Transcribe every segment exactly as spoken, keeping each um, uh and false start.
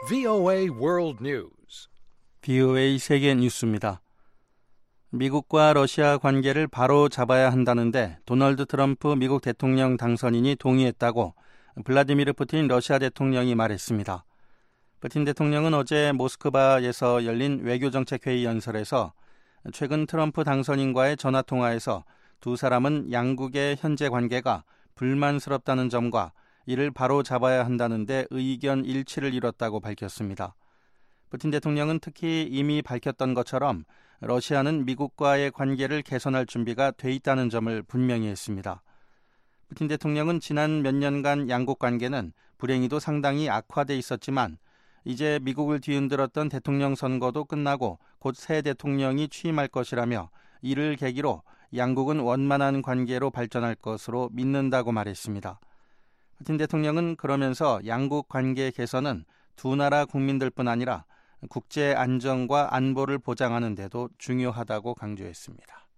브이오에이 World News. 브이오에이 세계 뉴스입니다. 미국과 러시아 관계를 바로 잡아야 한다는데 도널드 트럼프 미국 대통령 당선인이 동의했다고 블라디미르 푸틴 러시아 대통령이 말했습니다. 푸틴 대통령은 어제 모스크바에서 열린 외교정책회의 연설에서 최근 트럼프 당선인과의 전화통화에서 두 사람은 양국의 현재 관계가 불만스럽다는 점과 이를 바로 잡아야 한다는데 의견 일치를 이뤘다고 밝혔습니다. 푸틴 대통령은 특히 이미 밝혔던 것처럼 러시아는 미국과의 관계를 개선할 준비가 돼 있다는 점을 분명히 했습니다. 푸틴 대통령은 지난 몇 년간 양국 관계는 불행히도 상당히 악화돼 있었지만 이제 미국을 뒤흔들었던 대통령 선거도 끝나고 곧 새 대통령이 취임할 것이라며 이를 계기로 양국은 원만한 관계로 발전할 것으로 믿는다고 말했습니다. 푸틴 대통령은 그러면서 양국 관계 개선은 두 나라 국민들뿐 아니라 국제 안정과 안보를 보장하는 데도 중요하다고 강조했습니다.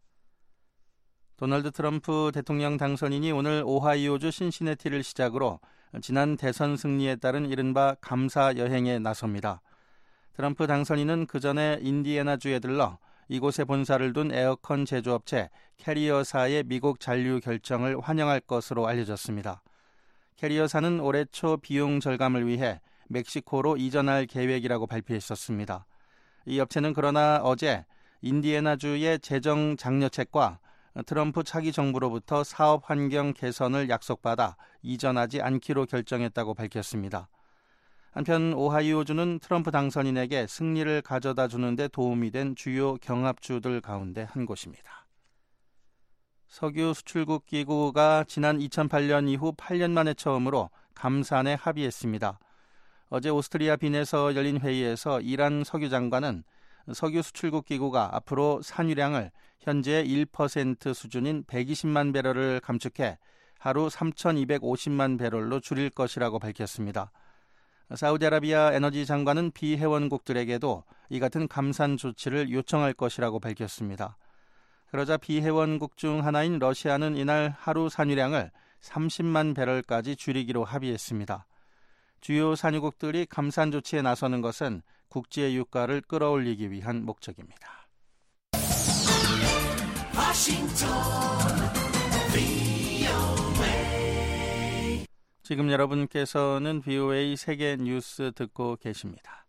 도널드 트럼프 대통령 당선인이 오늘 오하이오주 신시내티를 시작으로 지난 대선 승리에 따른 이른바 감사 여행에 나섭니다. 트럼프 당선인은 그 전에 인디애나주에 들러 이곳에 본사를 둔 에어컨 제조업체 캐리어사의 미국 잔류 결정을 환영할 것으로 알려졌습니다. 캐리어사는 올해 초 비용 절감을 위해 멕시코로 이전할 계획이라고 발표했었습니다. 이 업체는 그러나 어제 인디애나주의 재정 장려책과 트럼프 차기 정부로부터 사업 환경 개선을 약속받아 이전하지 않기로 결정했다고 밝혔습니다. 한편 오하이오주는 트럼프 당선인에게 승리를 가져다 주는 데 도움이 된 주요 경합주들 가운데 한 곳입니다. 석유 수출국 기구가 지난 이천팔 년 이후 팔 년 만에 처음으로 감산에 합의했습니다. 어제 오스트리아 빈에서 열린 회의에서 이란 석유 장관은 석유 수출국 기구가 앞으로 산유량을 현재 일 퍼센트 수준인 백이십만 배럴을 감축해 하루 삼천이백오십만 배럴로 줄일 것이라고 밝혔습니다. 사우디아라비아 에너지 장관은 비회원국들에게도 이 같은 감산 조치를 요청할 것이라고 밝혔습니다. 그러자 비회원국 중 하나인 러시아는 이날 하루 산유량을 삼십만 배럴까지 줄이기로 합의했습니다. 주요 산유국들이 감산 조치에 나서는 것은 국제 유가를 끌어올리기 위한 목적입니다. 워싱턴 브이오에이. 지금 여러분께서는 브이오에이 세계 뉴스 듣고 계십니다.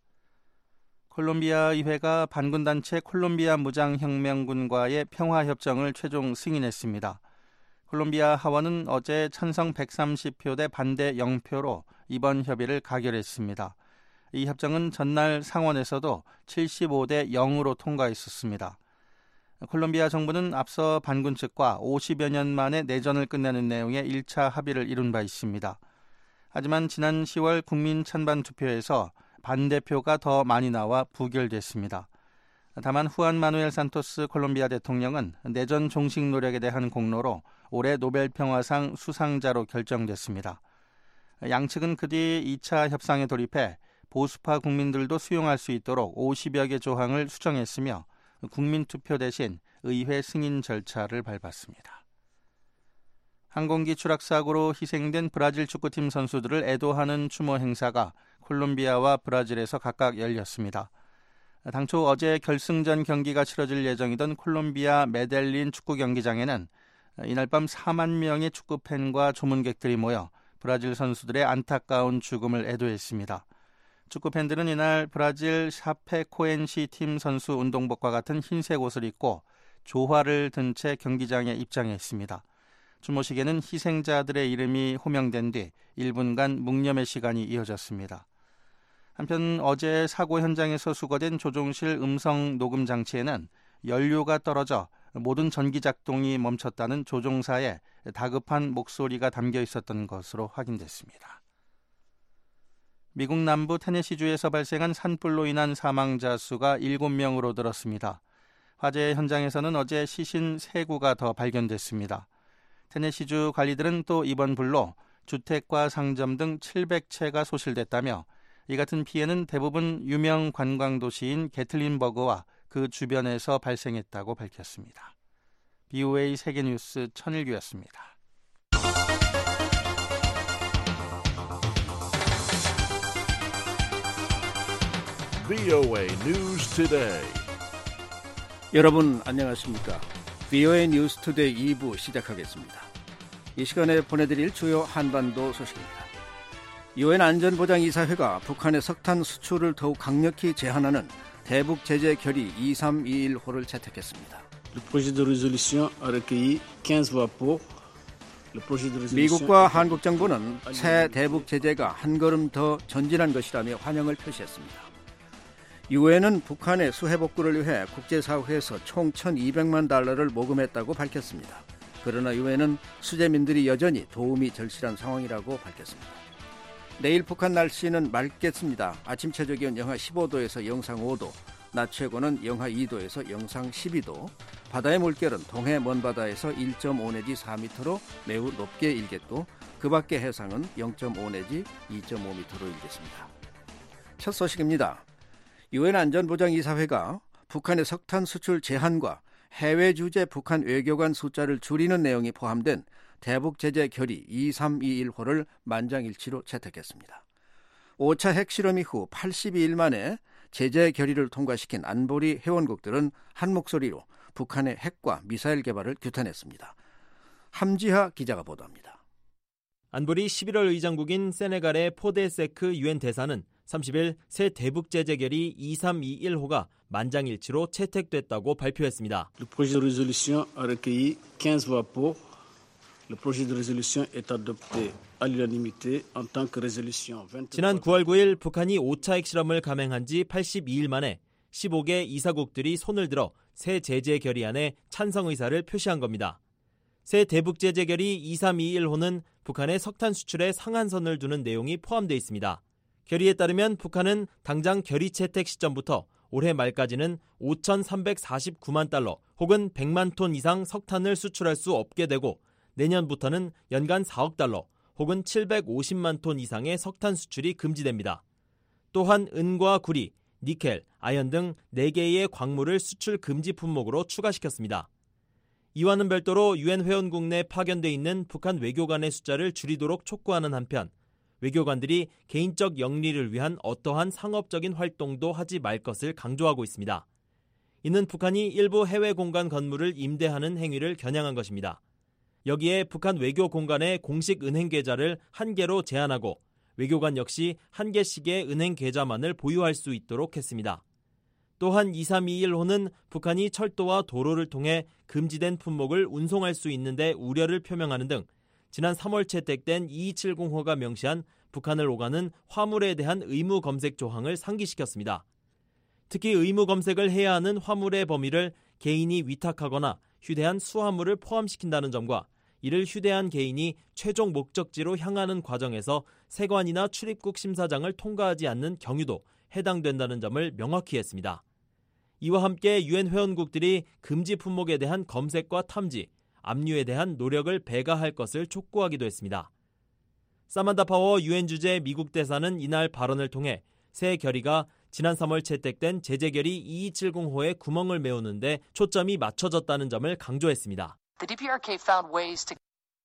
콜롬비아 의회가 반군단체 콜롬비아 무장혁명군과의 평화협정을 최종 승인했습니다. 콜롬비아 하원은 어제 찬성 백삼십 표 대 반대 영 표로 이번 협의를 가결했습니다. 이 협정은 전날 상원에서도 칠십오 대 영으로 통과했었습니다. 콜롬비아 정부는 앞서 반군 측과 오십여 년 만에 내전을 끝내는 내용의 일 차 합의를 이룬 바 있습니다. 하지만 지난 시월 국민 찬반 투표에서 반대표가 더 많이 나와 부결됐습니다. 다만 후안 마누엘 산토스 콜롬비아 대통령은 내전 종식 노력에 대한 공로로 올해 노벨 평화상 수상자로 결정됐습니다. 양측은 그 뒤 이 차 협상에 돌입해 보수파 국민들도 수용할 수 있도록 오십여 개 조항을 수정했으며 국민투표 대신 의회 승인 절차를 밟았습니다. 항공기 추락사고로 희생된 브라질 축구팀 선수들을 애도하는 추모 행사가 콜롬비아와 브라질에서 각각 열렸습니다. 당초 어제 결승전 경기가 치러질 예정이던 콜롬비아 메델린 축구 경기장에는 이날 밤 사만 명의 축구 팬과 조문객들이 모여 브라질 선수들의 안타까운 죽음을 애도했습니다. 축구 팬들은 이날 브라질 샤페코엔시 팀 선수 운동복과 같은 흰색 옷을 입고 조화를 든 채 경기장에 입장했습니다. 추모식에는 희생자들의 이름이 호명된 뒤 일 분간 묵념의 시간이 이어졌습니다. 한편 어제 사고 현장에서 수거된 조종실 음성 녹음 장치에는 연료가 떨어져 모든 전기 작동이 멈췄다는 조종사의 다급한 목소리가 담겨 있었던 것으로 확인됐습니다. 미국 남부 테네시주에서 발생한 산불로 인한 사망자 수가 일곱 명으로 늘었습니다. 화재 현장에서는 어제 시신 세 구가 더 발견됐습니다. 테네시주 관리들은 또 이번 불로 주택과 상점 등 칠백 채가 소실됐다며 이 같은 피해는 대부분 유명 관광도시인 게틀린버그와 그 주변에서 발생했다고 밝혔습니다. 브이오에이 세계뉴스 천일규였습니다. 브이오에이 News Today. 여러분 안녕하십니까? 브이오에이 뉴스 투데이 이 부 시작하겠습니다. 이 시간에 보내드릴 주요 한반도 소식입니다. 유엔 안전보장이사회가 북한의 석탄 수출을 더욱 강력히 제한하는 대북 제재 결의 이삼이일 호를 채택했습니다. 미국과 한국 정부는 새 대북 제재가 한 걸음 더 전진한 것이라며 환영을 표시했습니다. 유엔은 북한의 수해 복구를 위해 국제사회에서 총 천이백만 달러를 모금했다고 밝혔습니다. 그러나 유엔은 수재민들이 여전히 도움이 절실한 상황이라고 밝혔습니다. 내일 북한 날씨는 맑겠습니다. 아침 최저기온 영하 십오 도에서 영상 오 도, 낮 최고는 영하 이 도에서 영상 십이 도, 바다의 물결은 동해 먼바다에서 일 점 오 내지 사 미터로 매우 높게 일겠고 그 밖의 해상은 영 점 오 내지 이 점 오 미터로 일겠습니다. 첫 소식입니다. 유엔 안전보장이사회가 북한의 석탄 수출 제한과 해외 주재 북한 외교관 숫자를 줄이는 내용이 포함된 대북 제재 결의 이삼이일 호를 만장일치로 채택했습니다. 오 차 핵실험 이후 팔십이 일 만에 제재 결의를 통과시킨 안보리 회원국들은 한 목소리로 북한의 핵과 미사일 개발을 규탄했습니다. 함지하 기자가 보도합니다. 안보리 십일월 의장국인 세네갈의 포데세크 유엔 대사는 삼십 일 새 대북 제재 결의 이삼이일 호가 만장일치로 채택됐다고 발표했습니다. Le projet de résolution a recueilli quinze voix pour. Le projet de résolution est adopté à l'unanimité en tant que résolution. 지난 구월 구일 북한이 오 차 핵실험을 감행한 지 팔십이 일 만에 십오 개 이사국들이 손을 들어 새 제재 결의안에 찬성 의사를 표시한 겁니다. 새 대북 제재 결의 이삼이일 호는 북한의 석탄 수출에 상한선을 두는 내용이 포함되어 있습니다. 결의에 따르면 북한은 당장 결의 채택 시점부터 올해 말까지는 오천삼백사십구만 달러 혹은 백만 톤 이상 석탄을 수출할 수 없게 되고 내년부터는 연간 사억 달러 혹은 칠백오십만 톤 이상의 석탄 수출이 금지됩니다. 또한 은과 구리, 니켈, 아연 등 네 개의 광물을 수출 금지 품목으로 추가시켰습니다. 이와는 별도로 유엔 회원국 내 파견돼 있는 북한 외교관의 숫자를 줄이도록 촉구하는 한편 외교관들이 개인적 영리를 위한 어떠한 상업적인 활동도 하지 말 것을 강조하고 있습니다. 이는 북한이 일부 해외 공간 건물을 임대하는 행위를 겨냥한 것입니다. 여기에 북한 외교 공간의 공식 은행 계좌를 한 개로 제한하고 외교관 역시 한 개씩의 은행 계좌만을 보유할 수 있도록 했습니다. 또한 이삼이일 호는 북한이 철도와 도로를 통해 금지된 품목을 운송할 수 있는데 우려를 표명하는 등 지난 삼월 채택된 이이칠공 호가 명시한 북한을 오가는 화물에 대한 의무 검색 조항을 상기시켰습니다. 특히 의무 검색을 해야 하는 화물의 범위를 개인이 위탁하거나 휴대한 수화물을 포함시킨다는 점과 이를 휴대한 개인이 최종 목적지로 향하는 과정에서 세관이나 출입국 심사장을 통과하지 않는 경우도 해당된다는 점을 명확히 했습니다. 이와 함께 유엔 회원국들이 금지 품목에 대한 검색과 탐지, 압류에 대한 노력을 배가할 것을 촉구하기도 했습니다. 사만다 파워 유엔 주재 미국 대사는 이날 발언을 통해 새 결의가 지난 삼월 채택된 제재 결의 이이칠공 호의 구멍을 메우는 데 초점이 맞춰졌다는 점을 강조했습니다. The 디피아르케이 found ways to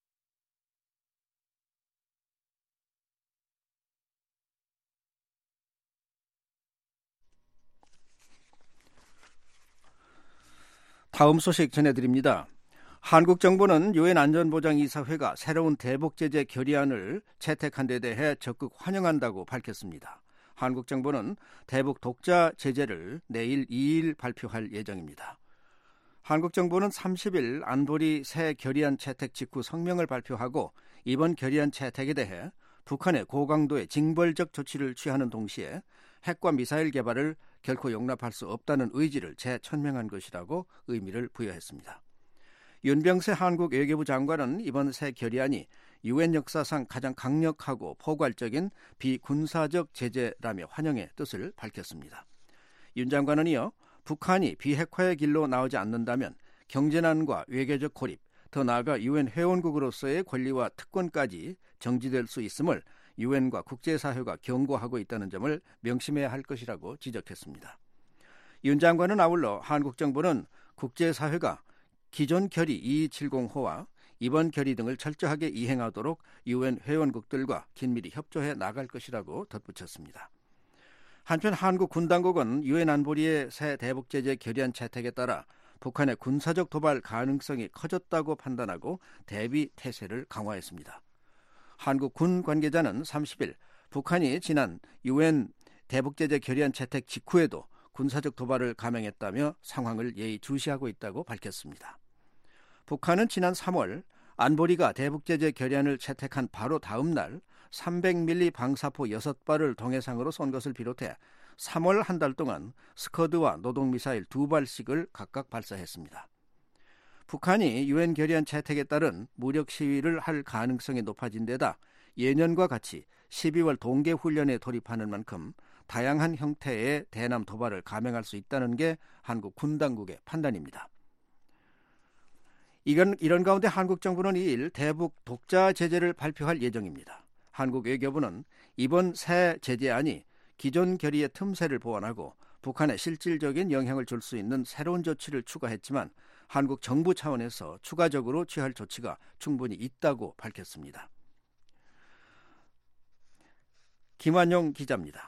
다음 소식 전해드립니다. 한국 정부는 유엔 안전보장이사회가 새로운 대북 제재 결의안을 채택한 데 대해 적극 환영한다고 밝혔습니다. 한국 정부는 대북 독자 제재를 내일 이 일 발표할 예정입니다. 한국 정부는 삼십 일 안보리 새 결의안 채택 직후 성명을 발표하고 이번 결의안 채택에 대해 북한의 고강도의 징벌적 조치를 취하는 동시에 핵과 미사일 개발을 결코 용납할 수 없다는 의지를 재천명한 것이라고 의미를 부여했습니다. 윤병세 한국 외교부 장관은 이번 새 결의안이 유엔 역사상 가장 강력하고 포괄적인 비군사적 제재라며 환영의 뜻을 밝혔습니다. 윤 장관은 이어 북한이 비핵화의 길로 나오지 않는다면 경제난과 외교적 고립, 더 나아가 유엔 회원국으로서의 권리와 특권까지 정지될 수 있음을 유엔과 국제사회가 경고하고 있다는 점을 명심해야 할 것이라고 지적했습니다. 윤 장관은 아울러 한국 정부는 국제사회가 기존 결의 이이칠공 호와 이번 결의 등을 철저하게 이행하도록 유엔 회원국들과 긴밀히 협조해 나갈 것이라고 덧붙였습니다. 한편 한국 군당국은 유엔 안보리의 새 대북 제재 결의안 채택에 따라 북한의 군사적 도발 가능성이 커졌다고 판단하고 대비 태세를 강화했습니다. 한국 군 관계자는 삼십일 북한이 지난 유엔 대북 제재 결의안 채택 직후에도 군사적 도발을 감행했다며 상황을 예의주시하고 있다고 밝혔습니다. 북한은 지난 삼월 안보리가 대북 제재 결의안을 채택한 바로 다음 날 삼백 밀리미터 방사포 여섯 발을 동해상으로 쏜 것을 비롯해 삼월 한 달 동안 스커드와 노동미사일 두 발씩을 각각 발사했습니다. 북한이 유엔 결의안 채택에 따른 무력 시위를 할 가능성이 높아진 데다 예년과 같이 십이월 동계훈련에 돌입하는 만큼 다양한 형태의 대남 도발을 감행할 수 있다는 게 한국 군당국의 판단입니다. 이건, 이런 가운데 한국 정부는 이일 대북 독자 제재를 발표할 예정입니다. 한국 외교부는 이번 새 제재안이 기존 결의의 틈새를 보완하고 북한에 실질적인 영향을 줄 수 있는 새로운 조치를 추가했지만 한국 정부 차원에서 추가적으로 취할 조치가 충분히 있다고 밝혔습니다. 김환용 기자입니다.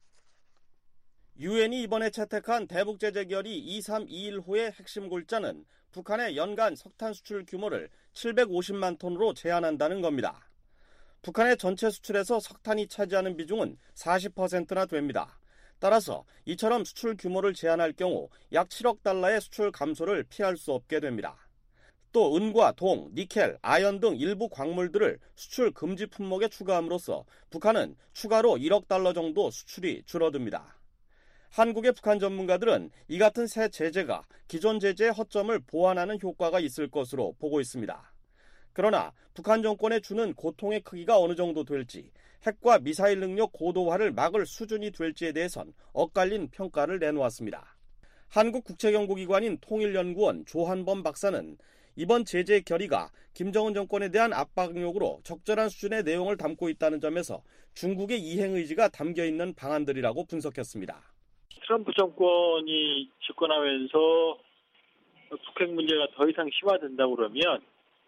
유엔이 이번에 채택한 대북 제재 결의 이삼이일 호의 핵심 골자는 북한의 연간 석탄 수출 규모를 칠백오십만 톤으로 제한한다는 겁니다. 북한의 전체 수출에서 석탄이 차지하는 비중은 사십 퍼센트나 됩니다. 따라서 이처럼 수출 규모를 제한할 경우 약 칠억 달러의 수출 감소를 피할 수 없게 됩니다. 또 은과 동, 니켈, 아연 등 일부 광물들을 수출 금지 품목에 추가함으로써 북한은 추가로 일억 달러 정도 수출이 줄어듭니다. 한국의 북한 전문가들은 이 같은 새 제재가 기존 제재의 허점을 보완하는 효과가 있을 것으로 보고 있습니다. 그러나 북한 정권에 주는 고통의 크기가 어느 정도 될지, 핵과 미사일 능력 고도화를 막을 수준이 될지에 대해선 엇갈린 평가를 내놓았습니다. 한국국책연구기관인 통일연구원 조한범 박사는 이번 제재 결의가 김정은 정권에 대한 압박용으로 적절한 수준의 내용을 담고 있다는 점에서 중국의 이행 의지가 담겨있는 방안들이라고 분석했습니다. 트럼프 정권이 집권하면서 북핵 문제가 더 이상 심화된다고 그러면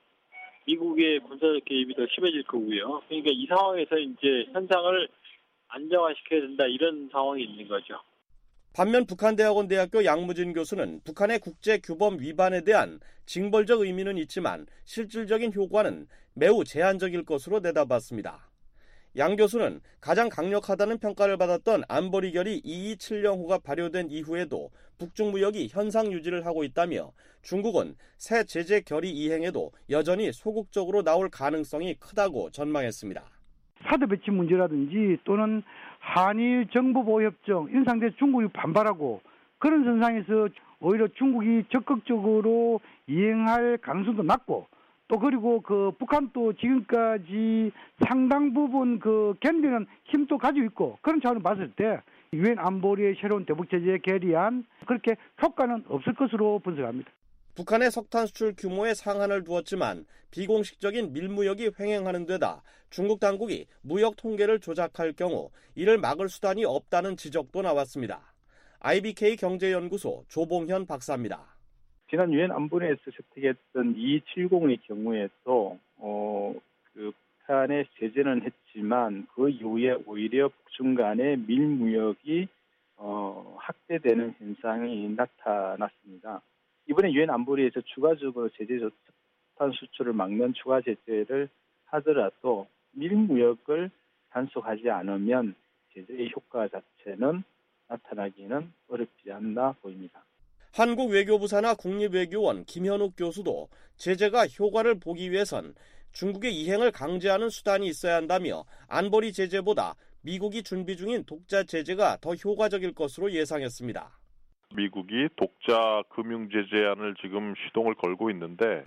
미국의 군사적 개입이 더 심해질 거고요. 그러니까 이 상황에서 이제 현상을 안정화시켜야 된다, 이런 상황이 있는 거죠. 반면 북한대학원 대학교 양무진 교수는 북한의 국제규범 위반에 대한 징벌적 의미는 있지만 실질적인 효과는 매우 제한적일 것으로 내다봤습니다. 양 교수는 가장 강력하다는 평가를 받았던 안보리 결의 이이칠영 호가 발효된 이후에도 북중 무역이 현상 유지를 하고 있다며 중국은 새 제재 결의 이행에도 여전히 소극적으로 나올 가능성이 크다고 전망했습니다. 사드 배치 문제라든지 또는 한일 정보보호협정 이런 상태에서 중국이 반발하고 그런 선상에서 오히려 중국이 적극적으로 이행할 가능성도 낮고 또 그리고 그 북한도 지금까지 상당 부분 그 견디는 힘도 가지고 있고 그런 차원을 봤을 때 유엔 안보리의 새로운 대북 제재 결의안 그렇게 효과는 없을 것으로 분석합니다. 북한의 석탄 수출 규모에 상한을 두었지만 비공식적인 밀무역이 횡행하는 데다 중국 당국이 무역 통계를 조작할 경우 이를 막을 수단이 없다는 지적도 나왔습니다. 아이비케이 경제연구소 조봉현 박사입니다. 지난 유엔 안보리에서 채택했던 이이칠공의 경우에도 어, 그 북한에 제재는 했지만 그 이후에 오히려 북중 간의 밀무역이 어, 확대되는 현상이 나타났습니다. 이번에 유엔 안보리에서 추가적으로 제재 석탄 수출을 막는 추가 제재를 하더라도 밀무역을 단속하지 않으면 제재의 효과 자체는 나타나기는 어렵지 않나 보입니다. 한국 외교부 산하 국립외교원 김현욱 교수도 제재가 효과를 보기 위해선 중국의 이행을 강제하는 수단이 있어야 한다며 안보리 제재보다 미국이 준비 중인 독자 제재가 더 효과적일 것으로 예상했습니다. 미국이 독자 금융 제재안을 지금 시동을 걸고 있는데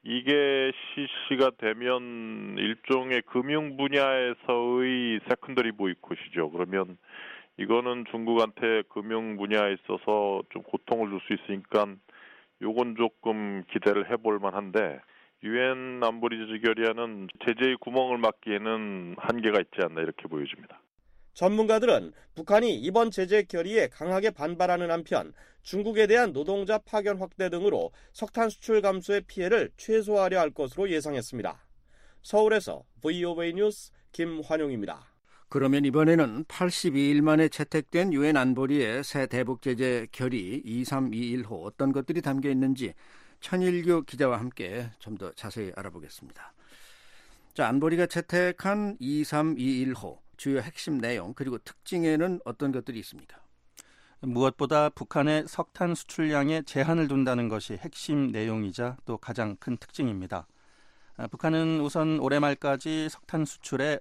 이게 실시가 되면 일종의 금융 분야에서의 세컨더리 보이콧이죠. 그러면 이거는 중국한테 금융 분야에 있어서 좀 고통을 줄 수 있으니까 요건 조금 기대를 해볼 만한데 유엔 안보리 제재 결의안은 제재의 구멍을 막기에는 한계가 있지 않나 이렇게 보여집니다. 전문가들은 북한이 이번 제재 결의에 강하게 반발하는 한편 중국에 대한 노동자 파견 확대 등으로 석탄 수출 감소의 피해를 최소화하려 할 것으로 예상했습니다. 서울에서 브이오에이 뉴스 김환용입니다. 그러면 이번에는 팔십이 일 만에 채택된 유엔 안보리의 새 대북 제재 결의 이삼이일 호 어떤 것들이 담겨 있는지 천일규 기자와 함께 좀 더 자세히 알아보겠습니다. 자, 안보리가 채택한 이삼이일 호 주요 핵심 내용 그리고 특징에는 어떤 것들이 있습니까? 무엇보다 북한의 석탄 수출량에 제한을 둔다는 것이 핵심 내용이자 또 가장 큰 특징입니다. 북한은 우선 올해 말까지 석탄 수출에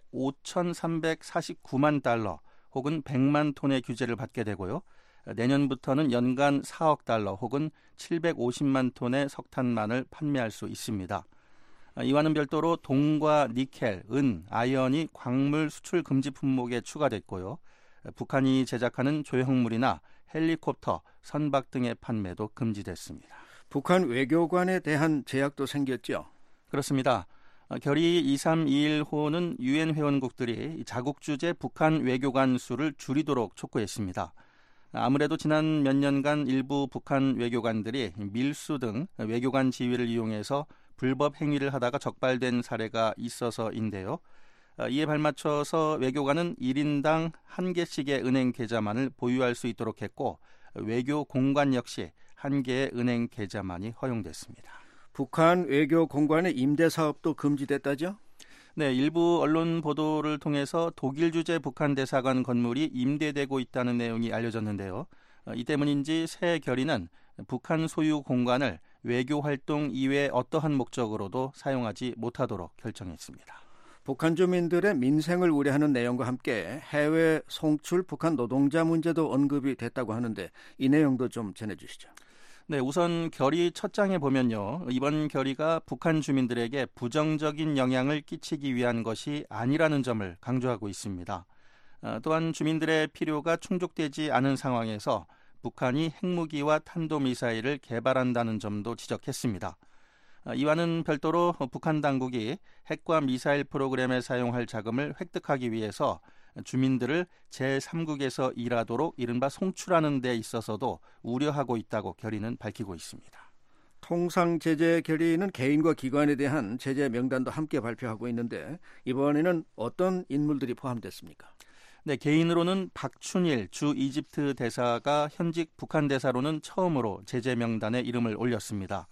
오천삼백사십구만 달러 혹은 백만 톤의 규제를 받게 되고요. 내년부터는 연간 사억 달러 혹은 칠백오십만 톤의 석탄만을 판매할 수 있습니다. 이와는 별도로 동과 니켈, 은, 아연이 광물 수출 금지 품목에 추가됐고요. 북한이 제작하는 조형물이나 헬리콥터, 선박 등의 판매도 금지됐습니다. 북한 외교관에 대한 제약도 생겼죠? 그렇습니다. 결의 이삼이일 호는 유엔 회원국들이 자국 주재 북한 외교관 수를 줄이도록 촉구했습니다. 아무래도 지난 몇 년간 일부 북한 외교관들이 밀수 등 외교관 지위를 이용해서 불법 행위를 하다가 적발된 사례가 있어서인데요. 이에 발맞춰서 외교관은 일 인당 한 개씩의 은행 계좌만을 보유할 수 있도록 했고 외교 공관 역시 한 개의 은행 계좌만이 허용됐습니다. 북한 외교 공관의 임대 사업도 금지됐다죠? 네, 일부 언론 보도를 통해서 독일 주재 북한 대사관 건물이 임대되고 있다는 내용이 알려졌는데요. 이 때문인지 새 결의는 북한 소유 공간을 외교 활동 이외 어떠한 목적으로도 사용하지 못하도록 결정했습니다. 북한 주민들의 민생을 우려하는 내용과 함께 해외 송출 북한 노동자 문제도 언급이 됐다고 하는데 이 내용도 좀 전해주시죠. 네, 우선 결의 첫 장에 보면요. 이번 결의가 북한 주민들에게 부정적인 영향을 끼치기 위한 것이 아니라는 점을 강조하고 있습니다. 또한 주민들의 필요가 충족되지 않은 상황에서 북한이 핵무기와 탄도미사일을 개발한다는 점도 지적했습니다. 이와는 별도로 북한 당국이 핵과 미사일 프로그램에 사용할 자금을 획득하기 위해서 주민들을 제삼국에서 일하도록 이른바 송출하는 데 있어서도 우려하고 있다고 결의는 밝히고 있습니다. 통상 제재 결의는 개인과 기관에 대한 제재 명단도 함께 발표하고 있는데 이번에는 어떤 인물들이 포함됐습니까? 네, 개인으로는 박춘일 주 이집트 대사가 현직 북한 대사로는 처음으로 제재 명단에 이름을 올렸습니다.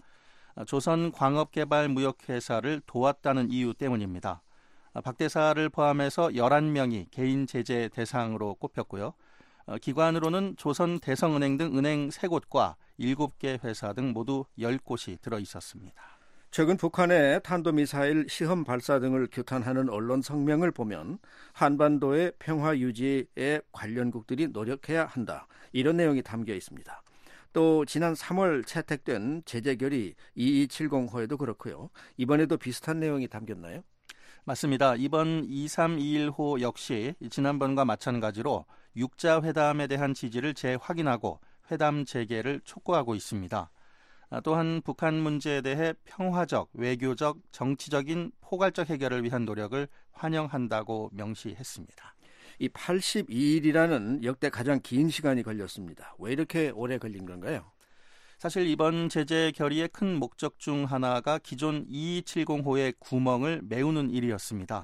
조선광업개발무역회사를 도왔다는 이유 때문입니다. 박 대사를 포함해서 열한 명이 개인 제재 대상으로 꼽혔고요. 기관으로는 조선대성은행 등 은행 세 곳과 일곱 개 회사 등 모두 열 곳이 들어있었습니다. 최근 북한의 탄도미사일 시험 발사 등을 규탄하는 언론 성명을 보면 한반도의 평화 유지에 관련국들이 노력해야 한다. 이런 내용이 담겨 있습니다. 또 지난 삼월 채택된 제재결의 이이칠공 호에도 그렇고요. 이번에도 비슷한 내용이 담겼나요? 맞습니다. 이번 이삼이일 호 역시 지난번과 마찬가지로 육자 회담에 대한 지지를 재확인하고 회담 재개를 촉구하고 있습니다. 또한 북한 문제에 대해 평화적, 외교적, 정치적인 포괄적 해결을 위한 노력을 환영한다고 명시했습니다. 이 팔십이 일이라는 역대 가장 긴 시간이 걸렸습니다. 왜 이렇게 오래 걸린 건가요? 사실 이번 제재 결의의 큰 목적 중 하나가 기존 이이칠공 호의 구멍을 메우는 일이었습니다.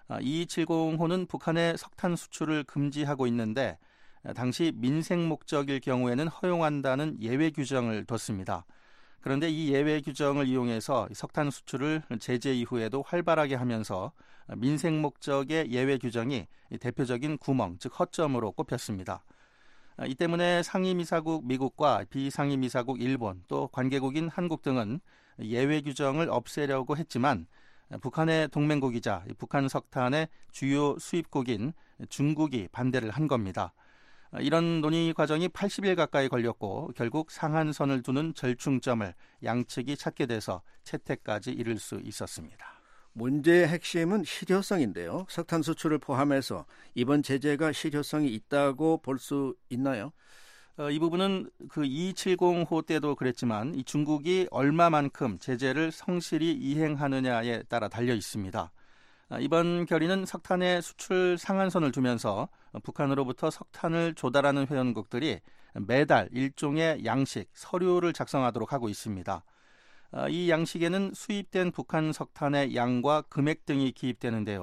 이이칠공 호는 북한의 석탄 수출을 금지하고 있는데 당시 민생 목적일 경우에는 허용한다는 예외 규정을 뒀습니다. 그런데 이 예외 규정을 이용해서 석탄 수출을 제재 이후에도 활발하게 하면서 민생 목적의 예외 규정이 대표적인 구멍, 즉 허점으로 꼽혔습니다. 이 때문에 상임이사국 미국과 비상임이사국 일본 또 관계국인 한국 등은 예외 규정을 없애려고 했지만 북한의 동맹국이자 북한 석탄의 주요 수입국인 중국이 반대를 한 겁니다. 이런 논의 과정이 팔십 일 가까이 걸렸고 결국 상한선을 두는 절충점을 양측이 찾게 돼서 채택까지 이룰 수 있었습니다. 문제의 핵심은 실효성인데요. 석탄 수출을 포함해서 이번 제재가 실효성이 있다고 볼 수 있나요? 어, 이 부분은 그 이이칠공 호 때도 그랬지만 이 중국이 얼마만큼 제재를 성실히 이행하느냐에 따라 달려 있습니다. 아, 이번 결의는 석탄의 수출 상한선을 두면서 북한으로부터 석탄을 조달하는 회원국들이 매달 일종의 양식, 서류를 작성하도록 하고 있습니다. 이 양식에는 수입된 북한 석탄의 양과 금액 등이 기입되는데요.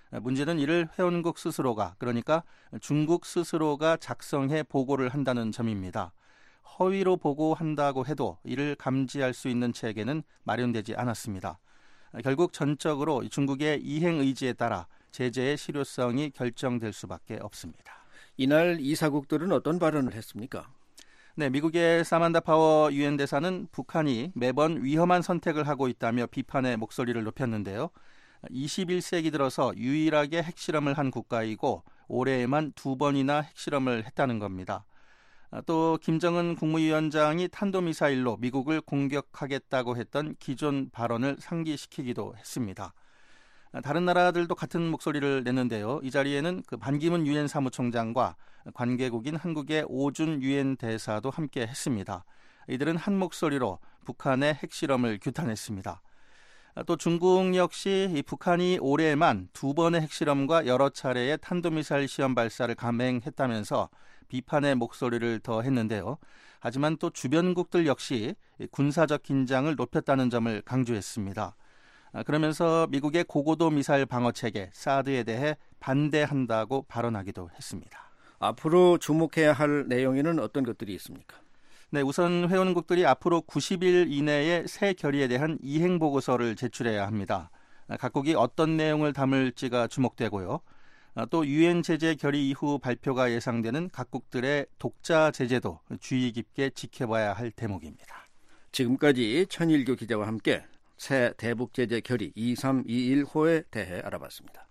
문제는 이를 회원국 스스로가, 그러니까 중국 스스로가 작성해 보고를 한다는 점입니다. 허위로 보고한다고 해도 이를 감지할 수 있는 체계는 마련되지 않았습니다. 결국 전적으로 중국의 이행 의지에 따라 제재의 실효성이 결정될 수밖에 없습니다. 이날 이사국들은 어떤 발언을 했습니까? 네, 미국의 사만다 파워 유엔 대사는 북한이 매번 위험한 선택을 하고 있다며 비판의 목소리를 높였는데요. 이십일 세기 들어서 유일하게 핵실험을 한 국가이고 올해에만 두 번이나 핵실험을 했다는 겁니다. 또 김정은 국무위원장이 탄도미사일로 미국을 공격하겠다고 했던 기존 발언을 상기시키기도 했습니다. 다른 나라들도 같은 목소리를 냈는데요. 이 자리에는 그 반기문 유엔 사무총장과 관계국인 한국의 오준 유엔 대사도 함께 했습니다. 이들은 한 목소리로 북한의 핵실험을 규탄했습니다. 또 중국 역시 이 북한이 올해에만 두 번의 핵실험과 여러 차례의 탄도미사일 시험 발사를 감행했다면서 비판의 목소리를 더했는데요. 하지만 또 주변국들 역시 군사적 긴장을 높였다는 점을 강조했습니다. 그러면서 미국의 고고도 미사일 방어체계 사드에 대해 반대한다고 발언하기도 했습니다. 앞으로 주목해야 할 내용에는 어떤 것들이 있습니까? 네, 우선 회원국들이 앞으로 구십 일 이내에 새 결의에 대한 이행 보고서를 제출해야 합니다. 각국이 어떤 내용을 담을지가 주목되고요. 또 유엔 제재 결의 이후 발표가 예상되는 각국들의 독자 제재도 주의 깊게 지켜봐야 할 대목입니다. 지금까지 천일교 기자와 함께 새 대북 제재 결의 이삼이일 호에 대해 알아봤습니다.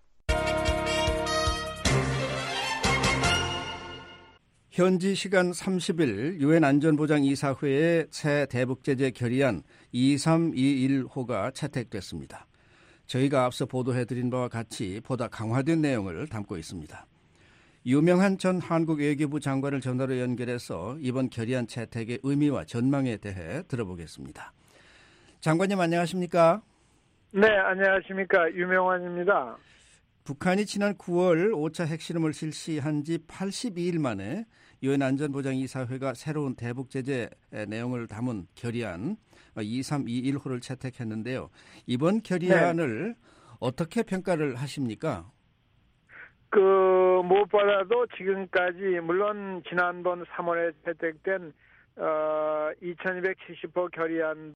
현지 시간 삼십 일 유엔 안전보장이사회의 새 대북제재 결의안 이삼이일 호가 채택됐습니다. 저희가 앞서 보도해드린 바와 같이 보다 강화된 내용을 담고 있습니다. 유명한 전 한국 외교부 장관을 전화로 연결해서 이번 결의안 채택의 의미와 전망에 대해 들어보겠습니다. 장관님 안녕하십니까? 네, 안녕하십니까. 유명환입니다. 북한이 지난 구월 오 차 핵실험을 실시한 지 팔십이 일 만에 유엔 안전보장이사회가 새로운 대북 제재 내용을 담은 결의안 이삼이일 호를 채택했는데요. 이번 결의안을 네. 어떻게 평가를 하십니까? 그 무엇보다도 지금까지 물론 지난번 삼월에 채택된 어, 이천이백칠십 호 결의안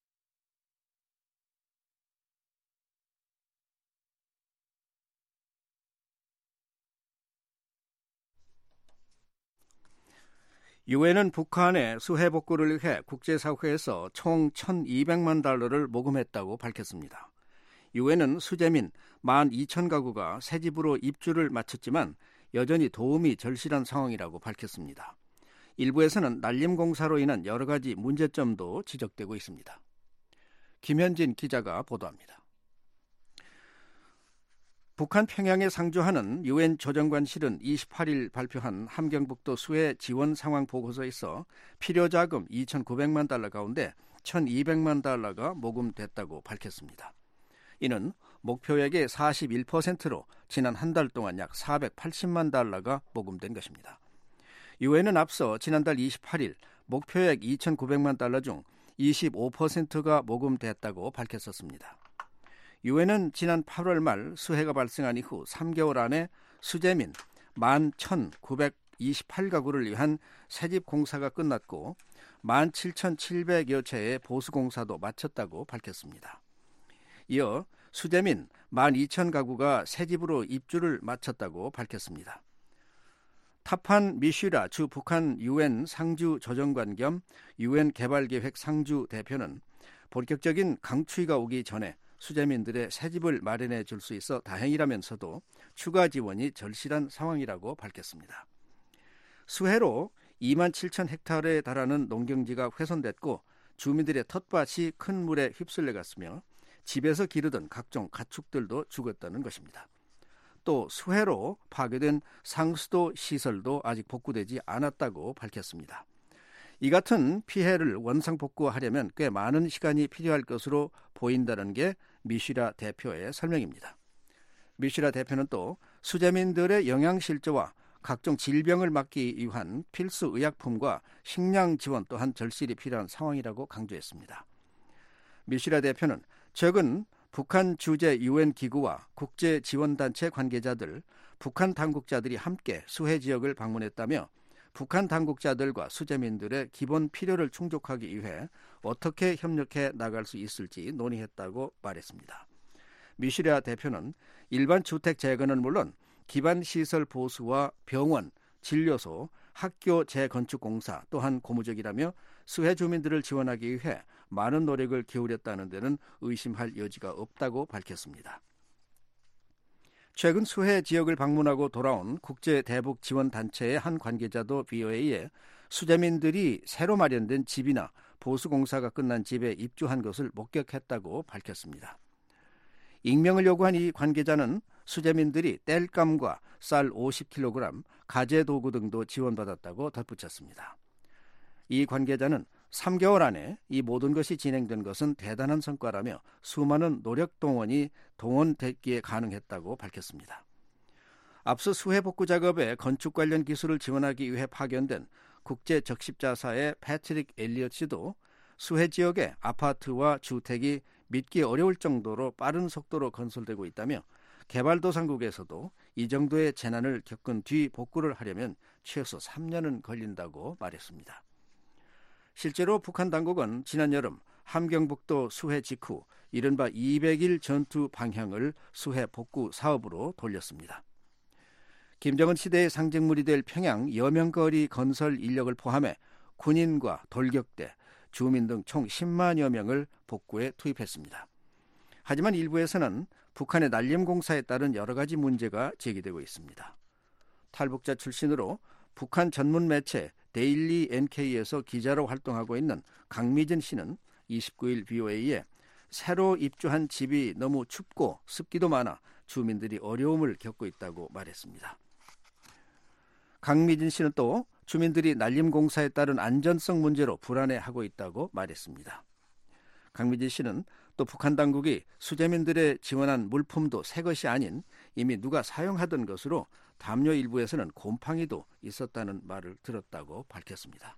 유엔은 북한의 수해 복구를 위해 국제사회에서 총 천이백만 달러를 모금했다고 밝혔습니다. 유엔은 수재민 만 이천 가구가 새 집으로 입주를 마쳤지만 여전히 도움이 절실한 상황이라고 밝혔습니다. 일부에서는 난림 공사로 인한 여러 가지 문제점도 지적되고 있습니다. 김현진 기자가 보도합니다. 북한 평양에 상주하는 유엔 조정관실은 이십팔 일 발표한 함경북도 수해 지원 상황 보고서에서 필요 자금 이천구백만 달러 가운데 천이백만 달러가 모금됐다고 밝혔습니다. 이는 목표액의 사십일 퍼센트로 지난 한 달 동안 약 사백팔십만 달러가 모금된 것입니다. 유엔은 앞서 지난달 이십팔 일 목표액 이천구백만 달러 중 이십오 퍼센트가 모금됐다고 밝혔었습니다. 유엔은 지난 팔월 말 수해가 발생한 이후 삼 개월 안에 수재민 만 천구백이십팔 가구를 위한 새집 공사가 끝났고 만 칠천칠백여 채의 보수 공사도 마쳤다고 밝혔습니다. 이어 수재민 만 이천 가구가 새집으로 입주를 마쳤다고 밝혔습니다. 타판 미슈라 주 북한 유엔 상주 조정관 겸 유엔 개발계획 상주 대표는 본격적인 강추위가 오기 전에 수재민들의 새집을 마련해 줄 수 있어 다행이라면서도 추가 지원이 절실한 상황이라고 밝혔습니다. 수해로 이만 칠천 헥타르에 달하는 농경지가 훼손됐고 주민들의 텃밭이 큰 물에 휩쓸려 갔으며 집에서 기르던 각종 가축들도 죽었다는 것입니다. 또 수해로 파괴된 상수도 시설도 아직 복구되지 않았다고 밝혔습니다. 이 같은 피해를 원상복구하려면 꽤 많은 시간이 필요할 것으로 보인다는 게 미슈라 대표의 설명입니다. 미슈라 대표는 또 수재민들의 영양실조와 각종 질병을 막기 위한 필수 의약품과 식량 지원 또한 절실히 필요한 상황이라고 강조했습니다. 미슈라 대표는 최근 북한 주재 유엔 기구와 국제 지원단체 관계자들, 북한 당국자들이 함께 수해 지역을 방문했다며 북한 당국자들과 수재민들의 기본 필요를 충족하기 위해 어떻게 협력해 나갈 수 있을지 논의했다고 말했습니다. 미슈랴 대표는 일반 주택 재건은 물론 기반 시설 보수와 병원, 진료소, 학교 재건축 공사 또한 고무적이라며 수해 주민들을 지원하기 위해 많은 노력을 기울였다는 데는 의심할 여지가 없다고 밝혔습니다. 최근 수해 지역을 방문하고 돌아온 국제 대북 지원 단체의 한 관계자도 브이오에이에 수재민들이 새로 마련된 집이나 보수 공사가 끝난 집에 입주한 것을 목격했다고 밝혔습니다. 익명을 요구한 이 관계자는 수재민들이 땔감과 쌀 오십 킬로그램, 가재 도구 등도 지원받았다고 덧붙였습니다. 이 관계자는 삼 개월 안에 이 모든 것이 진행된 것은 대단한 성과라며 수많은 노력 동원이 동원됐기에 가능했다고 밝혔습니다. 앞서 수해 복구 작업에 건축 관련 기술을 지원하기 위해 파견된 국제 적십자사의 패트릭 엘리엇 씨도 수해 지역의 아파트와 주택이 믿기 어려울 정도로 빠른 속도로 건설되고 있다며 개발도상국에서도 이 정도의 재난을 겪은 뒤 복구를 하려면 최소 삼 년은 걸린다고 말했습니다. 실제로 북한 당국은 지난 여름 함경북도 수해 직후 이른바 이백 일 전투 방향을 수해 복구 사업으로 돌렸습니다. 김정은 시대의 상징물이 될 평양 여명거리 건설 인력을 포함해 군인과 돌격대, 주민 등 총 십만여 명을 복구에 투입했습니다. 하지만 일부에서는 북한의 날림 공사에 따른 여러 가지 문제가 제기되고 있습니다. 탈북자 출신으로 북한 전문 매체 데일리 엔케이에서 기자로 활동하고 있는 강미진 씨는 이십구 일 브이오에이에 새로 입주한 집이 너무 춥고 습기도 많아 주민들이 어려움을 겪고 있다고 말했습니다. 강미진 씨는 또 주민들이 날림 공사에 따른 안전성 문제로 불안해하고 있다고 말했습니다. 강미진 씨는 또 북한 당국이 수재민들의 지원한 물품도 새 것이 아닌 이미 누가 사용하던 것으로 담요 일부에서는 곰팡이도 있었다는 말을 들었다고 밝혔습니다.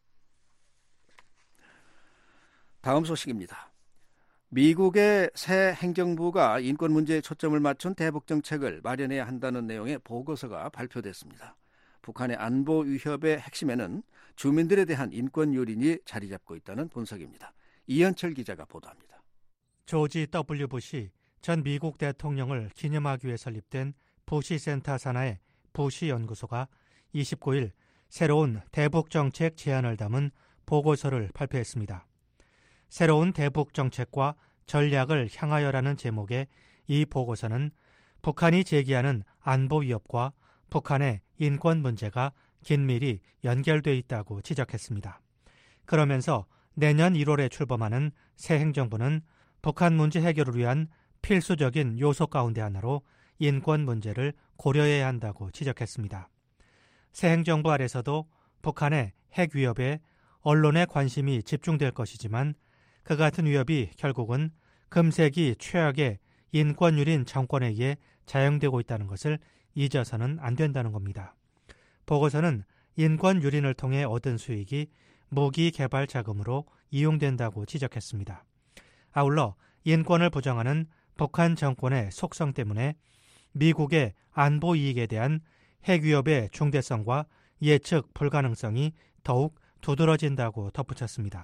다음 소식입니다. 미국의 새 행정부가 인권 문제에 초점을 맞춘 대북 정책을 마련해야 한다는 내용의 보고서가 발표됐습니다. 북한의 안보 위협의 핵심에는 주민들에 대한 인권 요인이 자리 잡고 있다는 분석입니다. 이현철 기자가 보도합니다. 조지 더블유 부시 전 미국 대통령을 기념하기 위해 설립된 부시 센터 산하의 부시 연구소가 이십구 일 새로운 대북 정책 제안을 담은 보고서를 발표했습니다. 새로운 대북 정책과 전략을 향하여라는 제목의 이 보고서는 북한이 제기하는 안보 위협과 북한의 인권 문제가 긴밀히 연결돼 있다고 지적했습니다. 그러면서 내년 일월에 출범하는 새 행정부는 북한 문제 해결을 위한 필수적인 요소 가운데 하나로 인권 문제를 고려해야 한다고 지적했습니다. 새 행정부 아래서도 북한의 핵 위협에 언론의 관심이 집중될 것이지만 그 같은 위협이 결국은 금세기 최악의 인권유린 정권에 의해 자행되고 있다는 것을 잊어서는 안 된다는 겁니다. 보고서는 인권 유린을 통해 얻은 수익이 무기 개발 자금으로 이용된다고 지적했습니다. 아울러 인권을 부정하는 북한 정권의 속성 때문에 미국의 안보 이익에 대한 핵 위협의 중대성과 예측 불가능성이 더욱 두드러진다고 덧붙였습니다.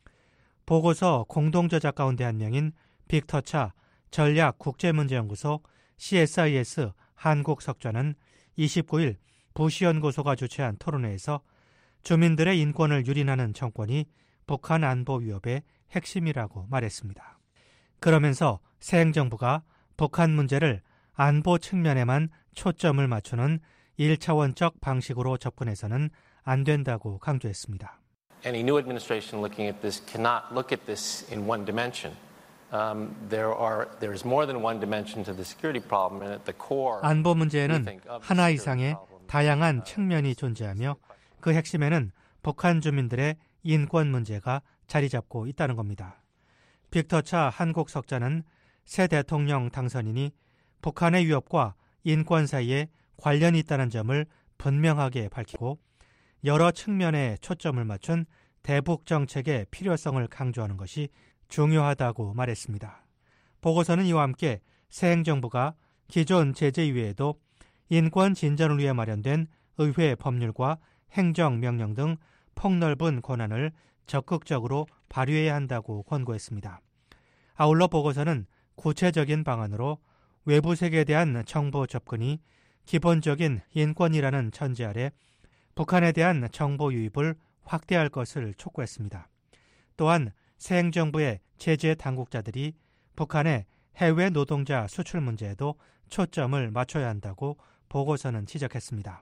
보고서 공동저자 가운데 한 명인 빅터차 전략국제문제연구소 씨에스아이에스 한국 석좌는 이십구 일 부시연구소가 주최한 토론회에서 주민들의 인권을 유린하는 정권이 북한 안보 위협의 핵심이라고 말했습니다. 그러면서 새 행정부가 북한 문제를 안보 측면에만 초점을 맞추는 일차원적 방식으로 접근해서는 안 된다고 강조했습니다. Any new administration looking at this cannot look at this in one dimension. Um, there are there is more than one dimension to the security problem, and at the core. 안보 문제에는 하나 이상의 다양한 측면이 존재하며 그 핵심에는 북한 주민들의 인권 문제가 자리 잡고 있다는 겁니다. 빅터차 한국 석좌는 새 대통령 당선인이 북한의 위협과 인권 사이에 관련이 있다는 점을 분명하게 밝히고 여러 측면에 초점을 맞춘 대북 정책의 필요성을 강조하는 것이 중요하다고 말했습니다. 보고서는 이와 함께 새 행정부가 기존 제재 이외에도 인권 진전을 위해 마련된 의회 법률과 행정명령 등 폭넓은 권한을 적극적으로 발휘해야 한다고 권고했습니다. 아울러 보고서는 구체적인 방안으로 외부 세계에 대한 정보 접근이 기본적인 인권이라는 전제 아래 북한에 대한 정보 유입을 확대할 것을 촉구했습니다. 또한 새 행정부의 제재 당국자들이 북한의 해외 노동자 수출 문제에도 초점을 맞춰야 한다고 보고서는 지적했습니다.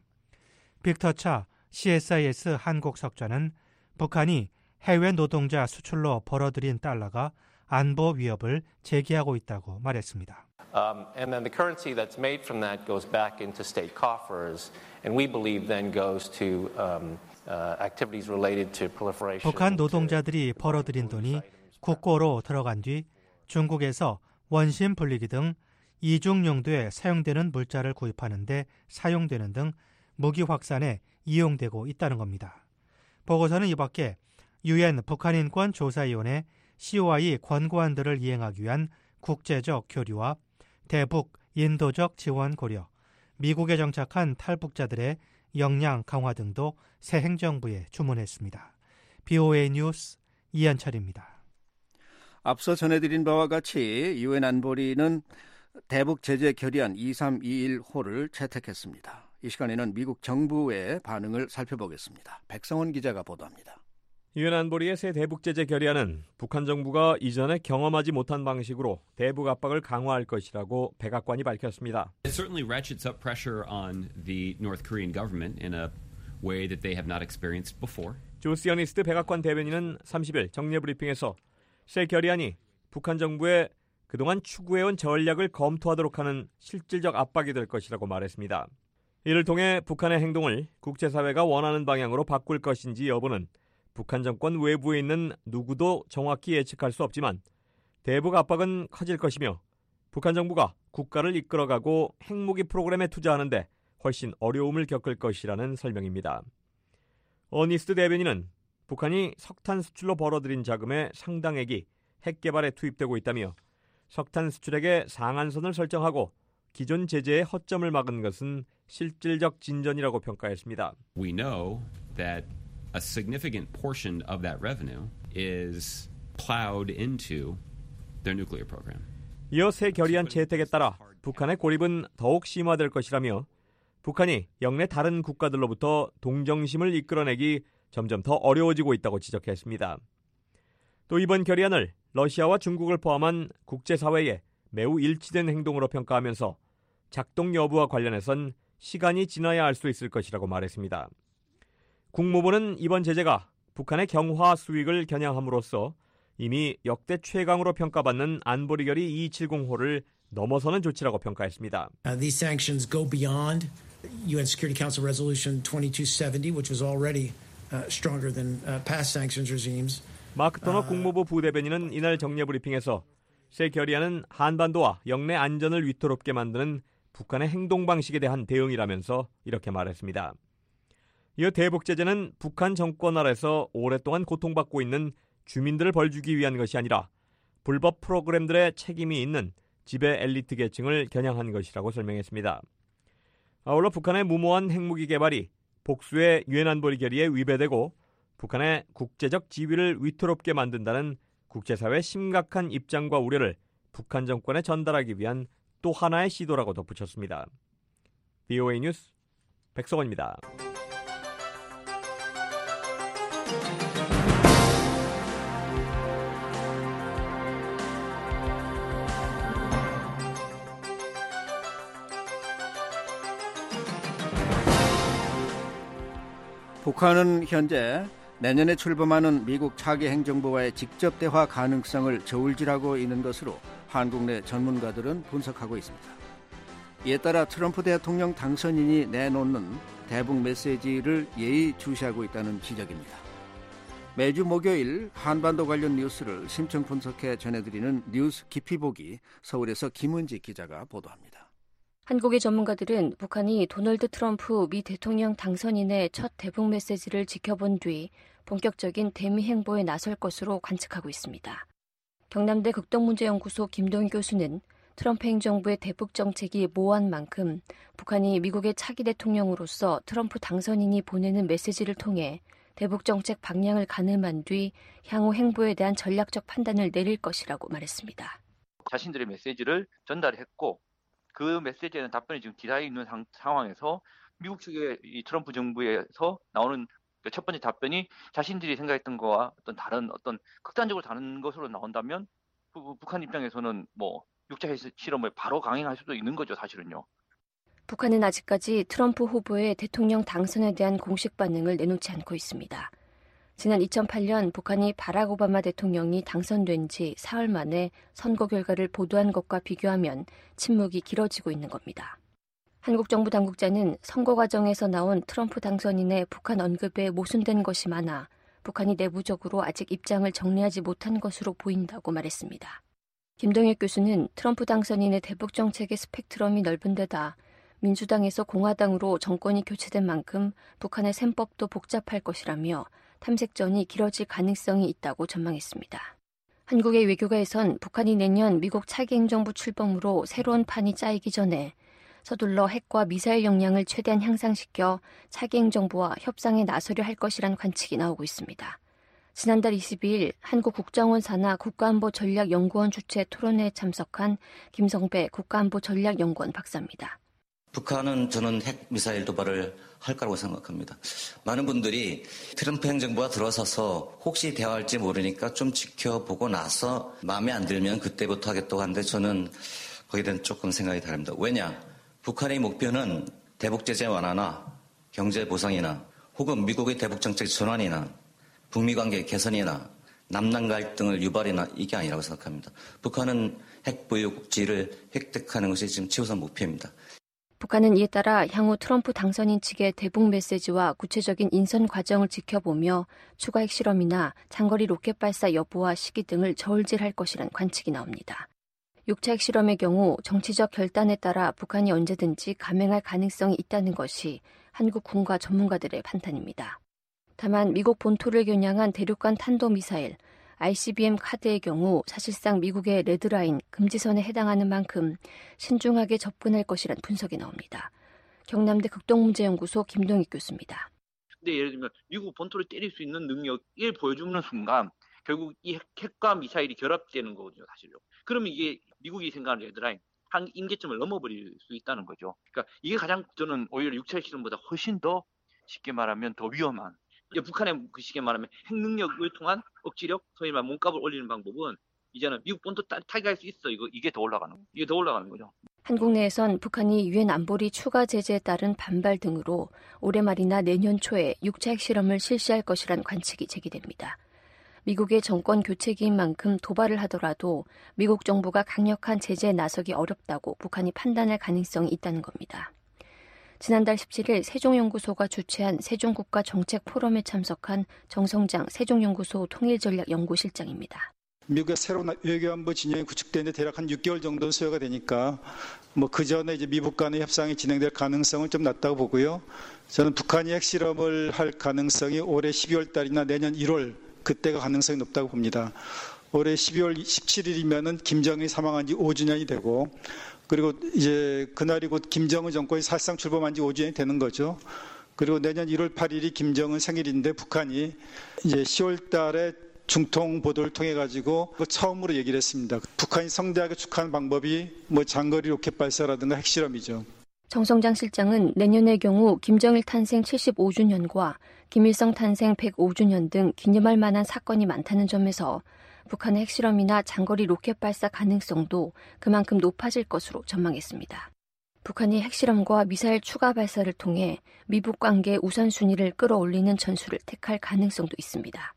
빅터차 씨에스아이에스 한국석좌는 북한이 해외 노동자 수출로 벌어들인 달러가 안보 위협을 제기하고 있다고 말했습니다. Um, and then the currency that's made from that goes back into state coffers, and we believe then goes to um, uh, activities related to proliferation. 북한 노동자들이 벌어들인 돈이 국고로 들어간 뒤 중국에서 원심 분리기 등 이중 용도에 사용되는 물자를 구입하는 데 사용되는 등 무기 확산에 이용되고 있다는 겁니다. 보고서는 이 밖에 유엔 북한인권조사위원회 씨오아이 권고안들을 이행하기 위한 국제적 교류와 대북 인도적 지원 고려, 미국에 정착한 탈북자들의 역량 강화 등도 새 행정부에 주문했습니다. 비오에이 뉴스 이현철입니다. 앞서 전해드린 바와 같이 유엔 안보리는 대북 제재 결의안 이삼이일 호를 채택했습니다. 이 시간에는 미국 정부의 반응을 살펴보겠습니다. 백성원 기자가 보도합니다. 유엔 안보리의 새 대북 제재 결의안은 북한 정부가 이전에 경험하지 못한 방식으로 대북 압박을 강화할 것이라고 백악관이 밝혔습니다. It certainly ratchets up pressure on the North Korean government in a way that they have not experienced before. 조 시어니스트 백악관 대변인은 삼십일 정례 브리핑에서 새 결의안이 북한 정부의 그동안 추구해온 전략을 검토하도록 하는 실질적 압박이 될 것이라고 말했습니다. 이를 통해 북한의 행동을 국제사회가 원하는 방향으로 바꿀 것인지 여부는 북한 정권 외부에 있는 누구도 정확히 예측할 수 없지만 대북 압박은 커질 것이며 북한 정부가 국가를 이끌어가고 핵무기 프로그램에 투자하는데 훨씬 어려움을 겪을 것이라는 설명입니다. 어니스트 대변인은 북한이 석탄 수출로 벌어들인 자금의 상당액이 핵 개발에 투입되고 있다며 석탄 수출액의 상한선을 설정하고 기존 제재의 허점을 막은 것은 실질적 진전이라고 평가했습니다. We know that a significant portion of that revenue is plowed into their nuclear program. 이어 새 결의안 채택에 따라 북한의 고립은 더욱 심화될 것이라며 북한이 영내 다른 국가들로부터 동정심을 이끌어내기 점점 더 어려워지고 있다고 지적했습니다. 또 이번 결의안을 러시아와 중국을 포함한 국제사회의 매우 일치된 행동으로 평가하면서 작동 여부와 관련해선 시간이 지나야 알 수 있을 것이라고 말했습니다. 국무부는 이번 제재가 북한의 경화 수익을 겨냥함으로써 이미 역대 최강으로 평가받는 안보리 결의 이백칠십 호를 넘어서는 조치라고 평가했습니다. Uh, these sanctions go beyond 유엔 Security Council Resolution twenty-two seventy, which was already uh, stronger than uh, past sanctions regimes. 마크 터너 국무부 부대변인은 이날 정례 브리핑에서 새 결의안은 한반도와 영내 안전을 위태롭게 만드는 북한의 행동 방식에 대한 대응이라면서 이렇게 말했습니다. 이어 대북 제재는 북한 정권 아래서 오랫동안 고통받고 있는 주민들을 벌주기 위한 것이 아니라 불법 프로그램들의 책임이 있는 지배 엘리트 계층을 겨냥한 것이라고 설명했습니다. 아울러 북한의 무모한 핵무기 개발이 복수의 유엔 안보리 결의에 위배되고 북한의 국제적 지위를 위태롭게 만든다는 국제사회의 심각한 입장과 우려를 북한 정권에 전달하기 위한 또 하나의 시도라고 덧붙였습니다. 비오에이 뉴스 백성원입니다. 북한은 현재 내년에 출범하는 미국 차기 행정부와의 직접 대화 가능성을 저울질하고 있는 것으로 한국 내 전문가들은 분석하고 있습니다. 이에 따라 트럼프 대통령 당선인이 내놓는 대북 메시지를 예의주시하고 있다는 지적입니다. 매주 목요일 한반도 관련 뉴스를 심층 분석해 전해드리는 뉴스 깊이보기 서울에서 김은지 기자가 보도합니다. 한국의 전문가들은 북한이 도널드 트럼프 미 대통령 당선인의 첫 대북 메시지를 지켜본 뒤 본격적인 대미 행보에 나설 것으로 관측하고 있습니다. 경남대 극동문제연구소 김동희 교수는 트럼프 행정부의 대북 정책이 모호한 만큼 북한이 미국의 차기 대통령으로서 트럼프 당선인이 보내는 메시지를 통해 대북 정책 방향을 가늠한 뒤 향후 행보에 대한 전략적 판단을 내릴 것이라고 말했습니다. 자신들의 메시지를 전달했고 그 메시지에는 답변이 지금 기다려 있는 상, 상황에서 미국 측의 이 트럼프 정부에서 나오는 첫 번째 답변이 자신들이 생각했던 거와 어떤 다른 어떤 극단적으로 다른 것으로 나온다면 부, 북한 입장에서는 뭐 육자 실험을 바로 강행할 수도 있는 거죠, 사실은요. 북한은 아직까지 트럼프 후보의 대통령 당선에 대한 공식 반응을 내놓지 않고 있습니다. 지난 이천팔 년 북한이 바락 오바마 대통령이 당선된 지 사흘 만에 선거 결과를 보도한 것과 비교하면 침묵이 길어지고 있는 겁니다. 한국 정부 당국자는 선거 과정에서 나온 트럼프 당선인의 북한 언급에 모순된 것이 많아 북한이 내부적으로 아직 입장을 정리하지 못한 것으로 보인다고 말했습니다. 김동혁 교수는 트럼프 당선인의 대북 정책의 스펙트럼이 넓은 데다 민주당에서 공화당으로 정권이 교체된 만큼 북한의 셈법도 복잡할 것이라며 탐색전이 길어질 가능성이 있다고 전망했습니다. 한국의 외교가에선 북한이 내년 미국 차기 행정부 출범으로 새로운 판이 짜이기 전에 서둘러 핵과 미사일 역량을 최대한 향상시켜 차기 행정부와 협상에 나서려 할 것이란 관측이 나오고 있습니다. 지난달 이십이일 한국 국정원 산하 국가안보전략연구원 주최 토론회에 참석한 김성배 국가안보전략연구원 박사입니다. 북한은 저는 핵 미사일 도발을 할 거라고 생각합니다. 많은 분들이 트럼프 행정부가 들어서서 혹시 대화할지 모르니까 좀 지켜보고 나서 마음에 안 들면 그때부터 하겠다고 하는데 저는 거기에 대한 조금 생각이 다릅니다. 왜냐? 북한의 목표는 대북 제재 완화나 경제 보상이나 혹은 미국의 대북 정책 전환이나 북미 관계 개선이나 남남 갈등을 유발이나 이게 아니라고 생각합니다. 북한은 핵 보유국지를 획득하는 것이 지금 최우선 목표입니다. 북한은 이에 따라 향후 트럼프 당선인 측의 대북 메시지와 구체적인 인선 과정을 지켜보며 추가 핵실험이나 장거리 로켓 발사 여부와 시기 등을 저울질할 것이란 관측이 나옵니다. 육 차 핵실험의 경우 정치적 결단에 따라 북한이 언제든지 감행할 가능성이 있다는 것이 한국 군과 전문가들의 판단입니다. 다만 미국 본토를 겨냥한 대륙간 탄도미사일 아이씨비엠 카드의 경우 사실상 미국의 레드라인 금지선에 해당하는 만큼 신중하게 접근할 것이란 분석이 나옵니다. 경남대 극동문제연구소 김동익 교수입니다. 근데 예를 들면 미국 본토를 때릴 수 있는 능력을 보여주는 순간 결국 이 핵과 미사일이 결합되는 거거든요, 사실요. 그러면 이게 미국이 생각하는 레드라인 한 임계점을 넘어버릴 수 있다는 거죠. 그러니까 이게 가장 저는 오히려 육 차 핵실험보다 훨씬 더 쉽게 말하면 더 위험한. 북한의 그 쉽게 말하면 핵 능력을 통한 억지력, 소위 말 몸값을 올리는 방법은 이제는 미국 본토 타격할 수 있어. 이거 이게 더 올라가는 거. 이게 더 올라가는 거죠. 한국 내에선 북한이 유엔 안보리 추가 제재에 따른 반발 등으로 올해 말이나 내년 초에 육 차 핵실험을 실시할 것이란 관측이 제기됩니다. 미국의 정권 교체기인 만큼 도발을 하더라도 미국 정부가 강력한 제재에 나서기 어렵다고 북한이 판단할 가능성이 있다는 겁니다. 지난달 십칠일 세종연구소가 주최한 세종국가정책 포럼에 참석한 정성장 세종연구소 통일전략연구실장입니다. 미국의 새로운 외교안보 진영이 구축되는데 대략 한 육 개월 정도 소요가 되니까 뭐 그 전에 이제 미국 간의 협상이 진행될 가능성은 좀 낮다고 보고요. 저는 북한이 핵실험을 할 가능성이 올해 십이월 달이나 내년 일월 그때가 가능성이 높다고 봅니다. 올해 십이월 십칠일이면은 김정일이 사망한 지 오 주년이 되고 그리고 이제 그날이 곧 김정은 정권이 사실상 출범한 지 오 주년이 되는 거죠. 그리고 내년 일월 팔일이 김정은 생일인데 북한이 이제 시월 달에 중통 보도를 통해 가지고 처음으로 얘기를 했습니다. 북한이 성대하게 축하하는 방법이 뭐 장거리 로켓 발사라든가 핵실험이죠. 정성장 실장은 내년의 경우 김정일 탄생 칠십오 주년과 김일성 탄생 백오 주년 등 기념할 만한 사건이 많다는 점에서 북한의 핵실험이나 장거리 로켓 발사 가능성도 그만큼 높아질 것으로 전망했습니다. 북한이 핵실험과 미사일 추가 발사를 통해 미북 관계의 우선순위를 끌어올리는 전술을 택할 가능성도 있습니다.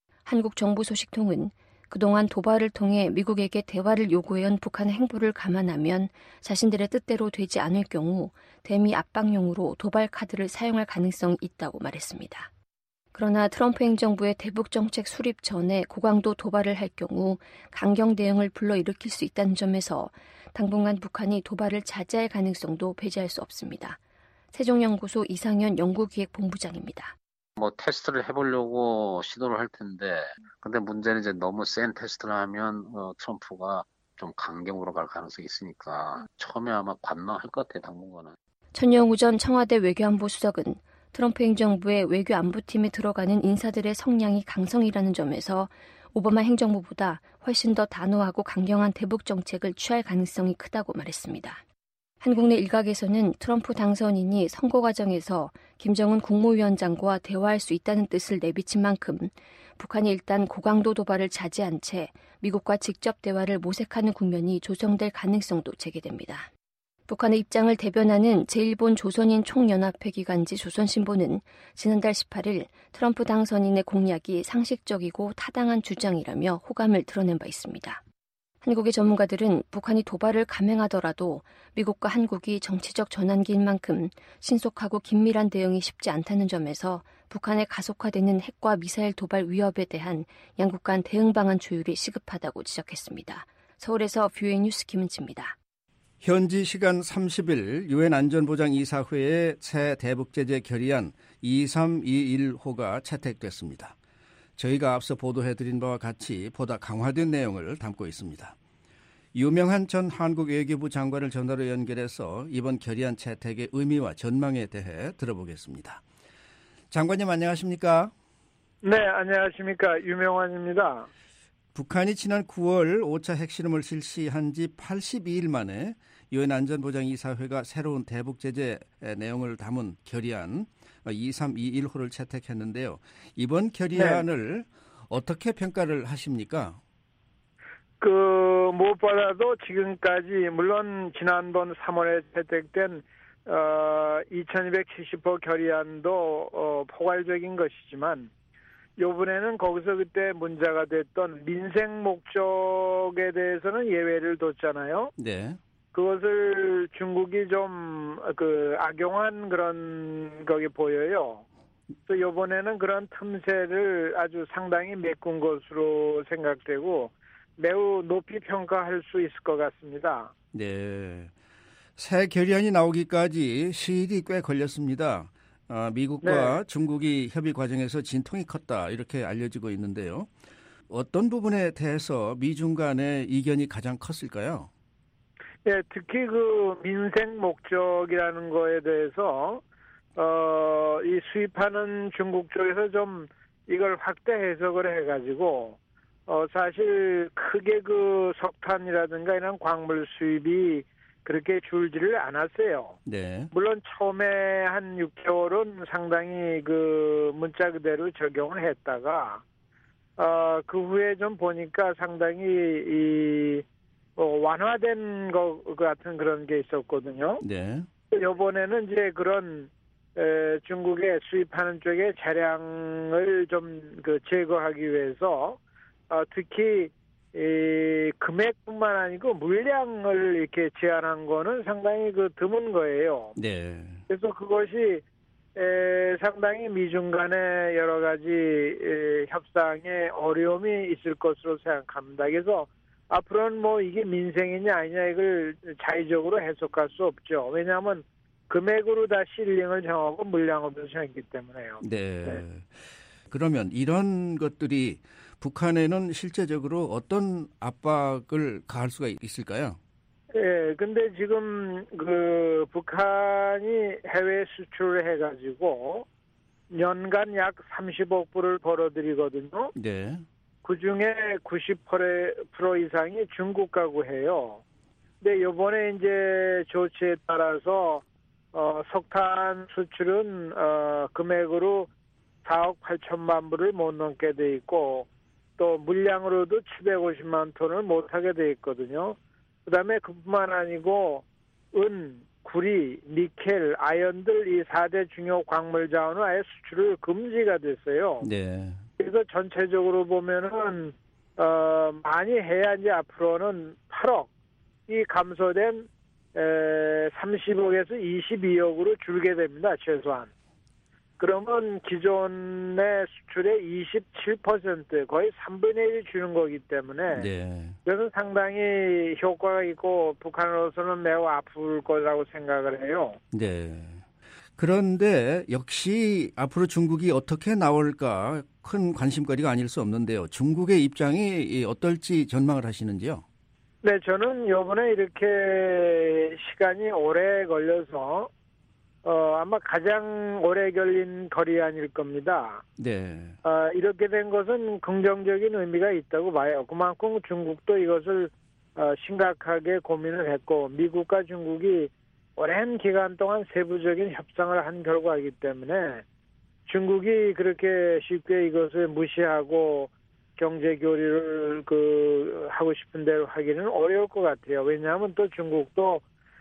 한국 정부 소식통은 그동안 도발을 통해 미국에게 대화를 요구해온 북한의 행보를 감안하면 자신들의 뜻대로 되지 않을 경우 대미 압박용으로 도발 카드를 사용할 가능성이 있다고 말했습니다. 그러나 트럼프 행정부의 대북 정책 수립 전에 고강도 도발을 할 경우 강경 대응을 불러일으킬 수 있다는 점에서 당분간 북한이 도발을 자제할 가능성도 배제할 수 없습니다. 세종연구소 이상현 연구기획본부장입니다. 뭐 테스트를 해보려고 시도를 할 텐데, 근데 문제는 이제 너무 센 테스트를 하면 어, 트럼프가 좀 강경으로 갈 가능성이 있으니까 처음에 아마 관망할 것 같아요, 당분간은. 천영우 전 청와대 외교안보 수석은 트럼프 행정부의 외교안보팀에 들어가는 인사들의 성향이 강성이라는 점에서 오바마 행정부보다 훨씬 더 단호하고 강경한 대북 정책을 취할 가능성이 크다고 말했습니다. 한국 내 일각에서는 트럼프 당선인이 선거 과정에서 김정은 국무위원장과 대화할 수 있다는 뜻을 내비친 만큼 북한이 일단 고강도 도발을 자제한 채 미국과 직접 대화를 모색하는 국면이 조성될 가능성도 제기됩니다. 북한의 입장을 대변하는 제일본 조선인 총연합회 기관지 조선신보는 지난달 십팔 일 트럼프 당선인의 공약이 상식적이고 타당한 주장이라며 호감을 드러낸 바 있습니다. 한국의 전문가들은 북한이 도발을 감행하더라도 미국과 한국이 정치적 전환기인 만큼 신속하고 긴밀한 대응이 쉽지 않다는 점에서 북한의 가속화되는 핵과 미사일 도발 위협에 대한 양국 간 대응 방안 조율이 시급하다고 지적했습니다. 서울에서 뷰의 뉴스 김은지입니다. 현지 시간 삼십 일 유엔 안전보장이사회의 새 대북제재 결의안 이삼이일 호가 채택됐습니다. 저희가 앞서 보도해드린 바와 같이 보다 강화된 내용을 담고 있습니다. 유명한 전 한국 외교부 장관을 전화로 연결해서 이번 결의안 채택의 의미와 전망에 대해 들어보겠습니다. 장관님 안녕하십니까? 네, 안녕하십니까. 유명한입니다. 북한이 지난 구월 오 차 핵실험을 실시한 지 팔십이 일 만에 유엔 안전보장이사회가 새로운 대북제재 내용을 담은 결의안 이삼이일 호를 채택했는데요. 이번 결의안을 네. 어떻게 평가를 하십니까? 그 무엇보다도 지금까지 물론 지난번 삼월에 채택된 어, 이천이백칠십 호 결의안도 어, 포괄적인 것이지만 이번에는 거기서 그때 문제가 됐던 민생 목적에 대해서는 예외를 뒀잖아요. 네. 그것을 중국이 좀 그 악용한 그런 거기 보여요. 또 이번에는 그런 틈새를 아주 상당히 메꾼 것으로 생각되고 매우 높이 평가할 수 있을 것 같습니다. 네. 새 결의안이 나오기까지 시일이 꽤 걸렸습니다. 아, 미국과 네. 중국이 협의 과정에서 진통이 컸다 이렇게 알려지고 있는데요. 어떤 부분에 대해서 미중 간의 이견이 가장 컸을까요? 네, 특히 그 민생 목적이라는 거에 대해서 어, 이 수입하는 중국 쪽에서 좀 이걸 확대 해석을 해가지고 어, 사실 크게 그 석탄이라든가 이런 광물 수입이 그렇게 줄지를 않았어요. 네. 물론 처음에 한 육 개월은 상당히 그 문자 그대로 적용을 했다가 어, 그 후에 좀 보니까 상당히 이 어, 완화된 것 같은 그런 게 있었거든요. 네. 이번에는 이제 그런 에, 중국에 수입하는 쪽에 차량을 좀 그 제거하기 위해서 어, 특히 이 금액뿐만 아니고 물량을 이렇게 제한한 거는 상당히 그 드문 거예요. 네. 그래서 그것이 에, 상당히 미중 간의 여러 가지 에, 협상에 어려움이 있을 것으로 생각합니다. 그래서 앞으로는 뭐 이게 민생이냐 아니냐 이걸 자의적으로 해석할 수 없죠. 왜냐하면 금액으로 다 실링을 정하고 물량으로 정했기 때문에요. 네. 네. 그러면 이런 것들이 북한에는 실제적으로 어떤 압박을 가할 수가 있을까요? 예, 근데 지금 그 북한이 해외 수출을 해가지고 연간 약 삼십억 불을 벌어들이거든요. 네. 그 중에 구십 퍼센트 이상이 중국 가고 해요. 근데 이번에 이제 조치에 따라서 어, 석탄 수출은 어, 금액으로 사억 팔천만 불을 못 넘게 돼 있고 또 물량으로도 칠백오십만 톤을 못하게 돼 있거든요. 그다음에 그뿐만 아니고 은, 구리, 니켈, 아연들 이 사 대 중요 광물 자원은 아예 수출을 금지가 됐어요. 네. 그래서 전체적으로 보면은 어, 많이 해야 이제 앞으로는 팔억이 감소된 에, 삼십억에서 이십이억으로 줄게 됩니다. 최소한. 그러면 기존의 수출의 이십칠 퍼센트 거의 삼분의 일 주는 거기 때문에 네. 그래서 상당히 효과가 있고 북한으로서는 매우 아플 거라고 생각을 해요. 네. 그런데 역시 앞으로 중국이 어떻게 나올까 큰 관심거리가 아닐 수 없는데요. 중국의 입장이 어떨지 전망을 하시는지요? 네, 저는 이번에 이렇게 시간이 오래 걸려서 어, 아마 가장 오래 걸린 거리안일 겁니다. 네. 어, 이렇게 된 것은 긍정적인 의미가 있다고 봐요. 그만큼 중국도 이것을 어, 심각하게 고민을 했고 미국과 중국이 오랜 기간 동안 세부적인 협상을 한 결과이기 때문에 중국이 그렇게 쉽게 이것을 무시하고 경제 교류를 그 하고 싶은 대로 하기는 어려울 것 같아요. 왜냐하면 또 중국도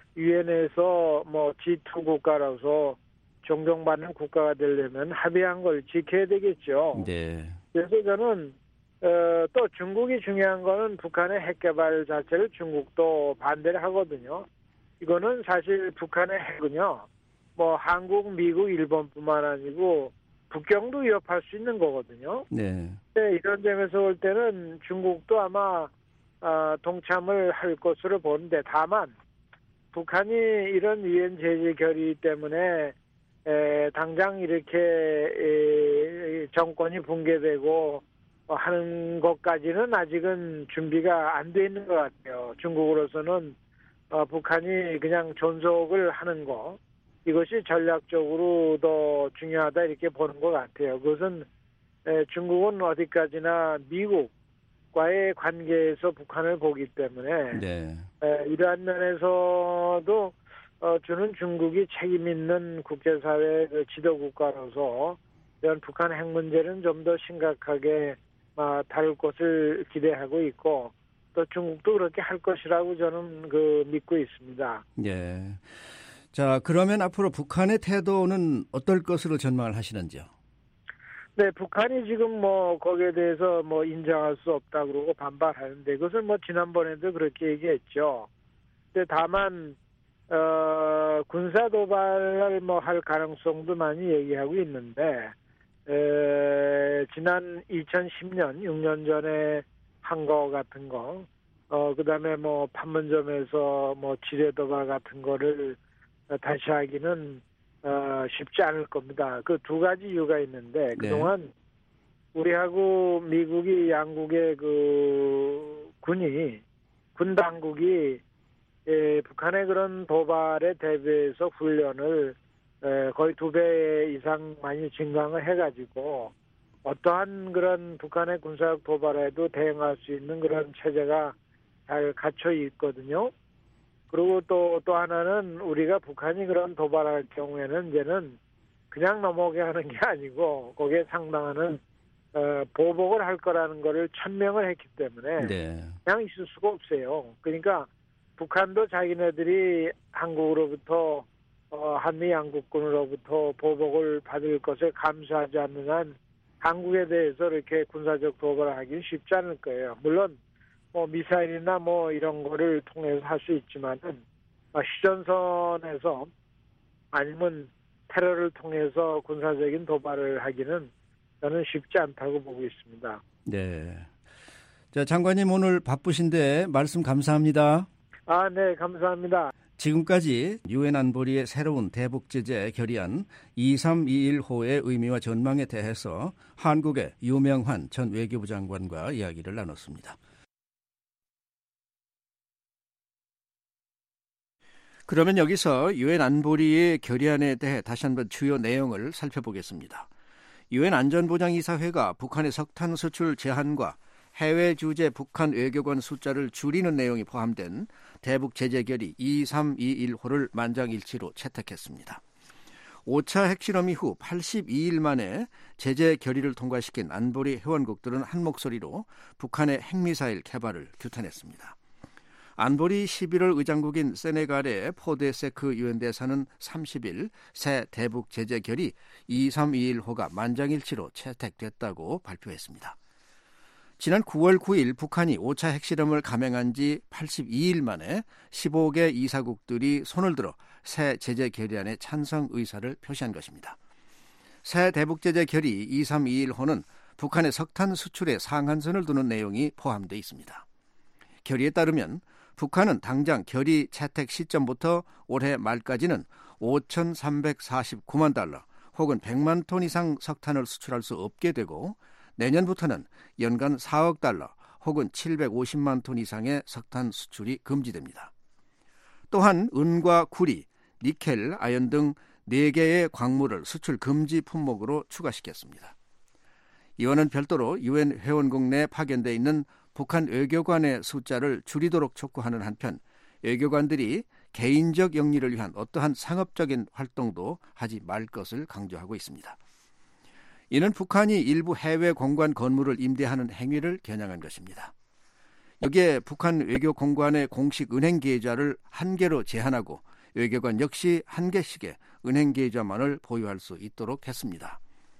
유엔에서 뭐 지 투 국가라서 존경받는 국가가 되려면 합의한 걸 지켜야 되겠죠. 네. 그래서 저는 어, 또 중국이 중요한 거는 북한의 핵 개발 자체를 중국도 반대를 하거든요. 이거는 사실 북한의 핵은요, 뭐 한국, 미국, 일본뿐만 아니고 북경도 위협할 수 있는 거거든요. 네. 네, 이런 점에서 볼 때는 중국도 아마 어, 동참을 할 것으로 보는데 다만 북한이 이런 유엔 제재 결의 때문에 에, 당장 이렇게 에, 정권이 붕괴되고 어, 하는 것까지는 아직은 준비가 안 돼 있는 것 같아요. 중국으로서는 어, 북한이 그냥 존속을 하는 거 이것이 전략적으로 더 중요하다 이렇게 보는 것 같아요. 그것은 에, 중국은 어디까지나 미국과의 관계에서 북한을 보기 때문에 네. 에, 이러한 면에서도 어, 주는 중국이 책임 있는 국제사회 그 지도국가로서 이런 북한 핵 문제는 좀 더 심각하게 아, 다룰 것을 기대하고 있고 또 중국도 그렇게 할 것이라고 저는 그 믿고 있습니다. 예. 자, 그러면 앞으로 북한의 태도는 어떨 것으로 전망을 하시는지요? 네, 북한이 지금 뭐 거기에 대해서 뭐 인정할 수 없다 그러고 반발하는데 그것을 뭐 지난번에도 그렇게 얘기했죠. 근데 다만 어, 군사 도발을 뭐 할 가능성도 많이 얘기하고 있는데 에, 지난 이천십 년, 육 년 전에 한 거 같은 거, 어, 그 다음에 뭐 판문점에서 뭐 지뢰 도발 같은 거를 다시 하기는 어, 쉽지 않을 겁니다. 그 두 가지 이유가 있는데 그동안 네. 우리하고 미국이 양국의 그 군이 군 당국이 예, 북한의 그런 도발에 대비해서 훈련을 에, 거의 두 배 이상 많이 증강을 해가지고 어떠한 그런 북한의 군사력 도발에도 대응할 수 있는 그런 체제가 잘 갖춰 있거든요. 그리고 또, 또 하나는 우리가 북한이 그런 도발할 경우에는 이제는 그냥 넘어오게 하는 게 아니고 거기에 상당한 어, 보복을 할 거라는 거를 천명을 했기 때문에 네. 그냥 있을 수가 없어요. 그러니까 북한도 자기네들이 한국으로부터 어, 한미 양국군으로부터 보복을 받을 것을 감수하지 않는 한 한국에 대해서 이렇게 군사적 도발을 하기는 쉽지 않을 거예요. 물론 뭐 미사일이나 뭐 이런 거를 통해서 할 수 있지만은 시전선에서 아니면 테러를 통해서 군사적인 도발을 하기는 저는 쉽지 않다고 보고 있습니다. 네. 자, 장관님 오늘 바쁘신데 말씀 감사합니다. 아, 네, 감사합니다. 지금까지 유엔 안보리의 새로운 대북 제재 결의안 이삼이일 호의 의미와 전망에 대해서 한국의 유명환 전 외교부 장관과 이야기를 나눴습니다. 그러면 여기서 유엔 안보리의 결의안에 대해 다시 한번 주요 내용을 살펴보겠습니다. 유엔 안전보장이사회가 북한의 석탄 수출 제한과 해외 주재 북한 외교관 숫자를 줄이는 내용이 포함된 대북 제재 결의 이삼이일 호를 만장일치로 채택했습니다. 오 차 핵실험 이후 팔십이 일 만에 제재 결의를 통과시킨 안보리 회원국들은 한 목소리로 북한의 핵미사일 개발을 규탄했습니다. 안보리 십일월 의장국인 세네갈의 포데세크 유엔 대사는 삼십 일 새 대북 제재 결의 이삼이일 호가 만장일치로 채택됐다고 발표했습니다. 지난 구월 구일 북한이 오 차 핵실험을 감행한 지 팔십이 일 만에 십오 개 이사국들이 손을 들어 새 제재 결의안에 찬성 의사를 표시한 것입니다. 새 대북제재 결의 이삼이일 호는 북한의 석탄 수출에 상한선을 두는 내용이 포함되어 있습니다. 결의에 따르면 북한은 당장 결의 채택 시점부터 올해 말까지는 오천삼백사십구만 달러 혹은 백만 톤 이상 석탄을 수출할 수 없게 되고 내년부터는 연간 사억 달러 혹은 칠백오십만 톤 이상의 석탄 수출이 금지됩니다. 또한 은과 구리, 니켈, 아연 등 네 개의 광물을 수출 금지 품목으로 추가시켰습니다. 이와는 별도로 유엔 회원국 내 파견돼 있는 북한 외교관의 숫자를 줄이도록 촉구하는 한편 외교관들이 개인적 영리를 위한 어떠한 상업적인 활동도 하지 말 것을 강조하고 있습니다. 이는 북한이 일부 해외 공관 건물을 임대하는 행위를 겨냥한 것입니다. 여기에 북한 외교 공관의 공식 은행 계좌를 한 개로 제한하고 외교관 역시 한 개씩의 은행 계좌만을 보유할 수 있도록 했습니다.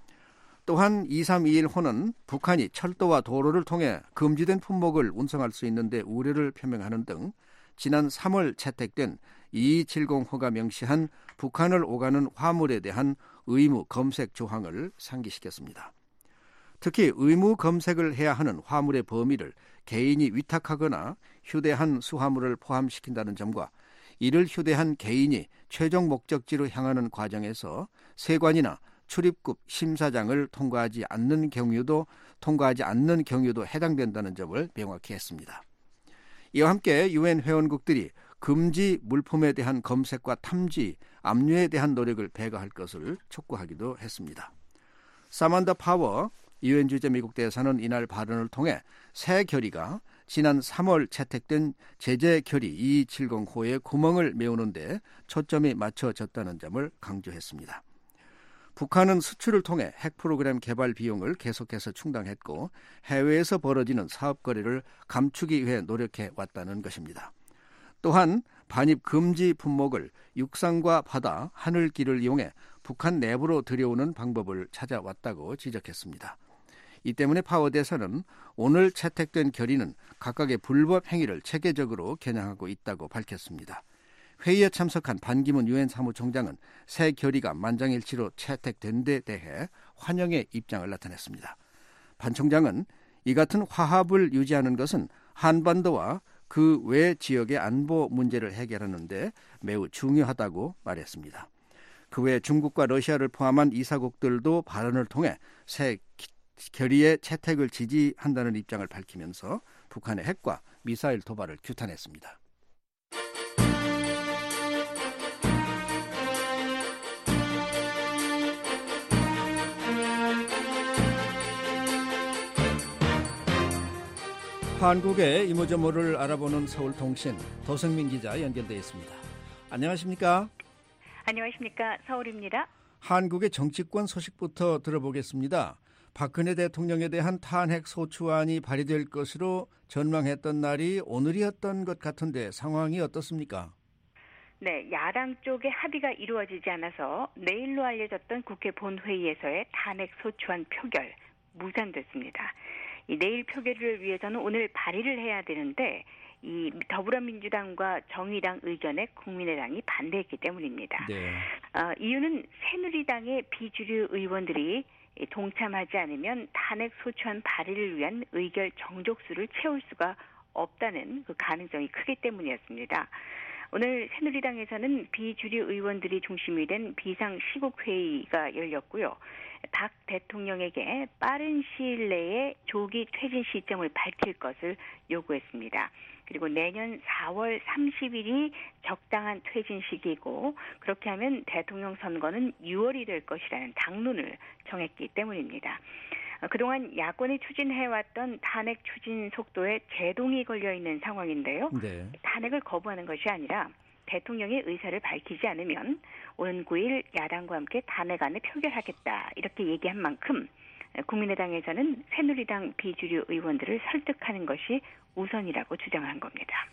또한 이삼이일호는 북한이 철도와 도로를 통해 금지된 품목을 운송할 수 있는데 우려를 표명하는 등 지난 삼월 채택된 이이칠공호가 명시한 북한을 오가는 화물에 대한 의무 검색 조항을 상기시켰습니다. 특히 의무 검색을 해야 하는 화물의 범위를 개인이 위탁하거나 휴대한 수화물을 포함시킨다는 점과 이를 휴대한 개인이 최종 목적지로 향하는 과정에서 세관이나 출입국 심사장을 통과하지 않는 경우도 통과하지 않는 경우도 해당된다는 점을 명확히 했습니다. 이와 함께 유엔 회원국들이 금지 물품에 대한 검색과 탐지, 압류에 대한 노력을 배가할 것을 촉구하기도 했습니다. 사만다 파워 유엔 주재 미국 대사는 이날 발언을 통해 새 결의가 지난 삼월 채택된 제재 결의 이이칠공호의 구멍을 메우는 데 초점이 맞춰졌다는 점을 강조했습니다. 북한은 수출을 통해 핵 프로그램 개발 비용을 계속해서 충당했고 해외에서 벌어지는 사업 거래를 감추기 위해 노력해 왔다는 것입니다. 또한 반입 금지 품목을 육상과 바다, 하늘길을 이용해 북한 내부로 들여오는 방법을 찾아왔다고 지적했습니다. 이 때문에 파워 대사는 오늘 채택된 결의는 각각의 불법 행위를 체계적으로 겨냥하고 있다고 밝혔습니다. 회의에 참석한 반기문 유엔 사무총장은 새 결의가 만장일치로 채택된 데 대해 환영의 입장을 나타냈습니다. 반 총장은 이 같은 화합을 유지하는 것은 한반도와 그 외 지역의 안보 문제를 해결하는 데 매우 중요하다고 말했습니다. 그 외 중국과 러시아를 포함한 이사국들도 발언을 통해 새 결의의 채택을 지지한다는 입장을 밝히면서 북한의 핵과 미사일 도발을 규탄했습니다. 한국의 이모저모를 알아보는 서울통신 도성민 기자 연결되어 있습니다. 안녕하십니까? 안녕하십니까? 서울입니다. 한국의 정치권 소식부터 들어보겠습니다. 박근혜 대통령에 대한 탄핵 소추안이 발의될 것으로 전망했던 날이 오늘이었던 것 같은데 상황이 어떻습니까? 네, 야당 쪽의 합의가 이루어지지 않아서 내일로 알려졌던 국회 본회의에서의 탄핵 소추안 표결 무산됐습니다. 이 내일 표결을 위해서는 오늘 발의를 해야 되는데 이 더불어민주당과 정의당 의견에 국민의당이 반대했기 때문입니다. 네. 어, 이유는 새누리당의 비주류 의원들이 동참하지 않으면 탄핵 소추안 발의를 위한 의결 정족수를 채울 수가 없다는 그 가능성이 크기 때문이었습니다. 오늘 새누리당에서는 비주류 의원들이 중심이 된 비상시국회의가 열렸고요. 박 대통령에게 빠른 시일 내에 조기 퇴진 시점을 밝힐 것을 요구했습니다. 그리고 내년 사월 삼십일이 적당한 퇴진 시기이고 그렇게 하면 대통령 선거는 유월이 될 것이라는 당론을 정했기 때문입니다. 그동안 야권이 추진해왔던 탄핵 추진 속도에 제동이 걸려있는 상황인데요. 네. 탄핵을 거부하는 것이 아니라 대통령의 의사를 밝히지 않으면 오는 구일 야당과 함께 탄핵안을 표결하겠다 이렇게 얘기한 만큼 국민의당에서는 새누리당 비주류 의원들을 설득하는 것이 우선이라고 주장한 겁니다.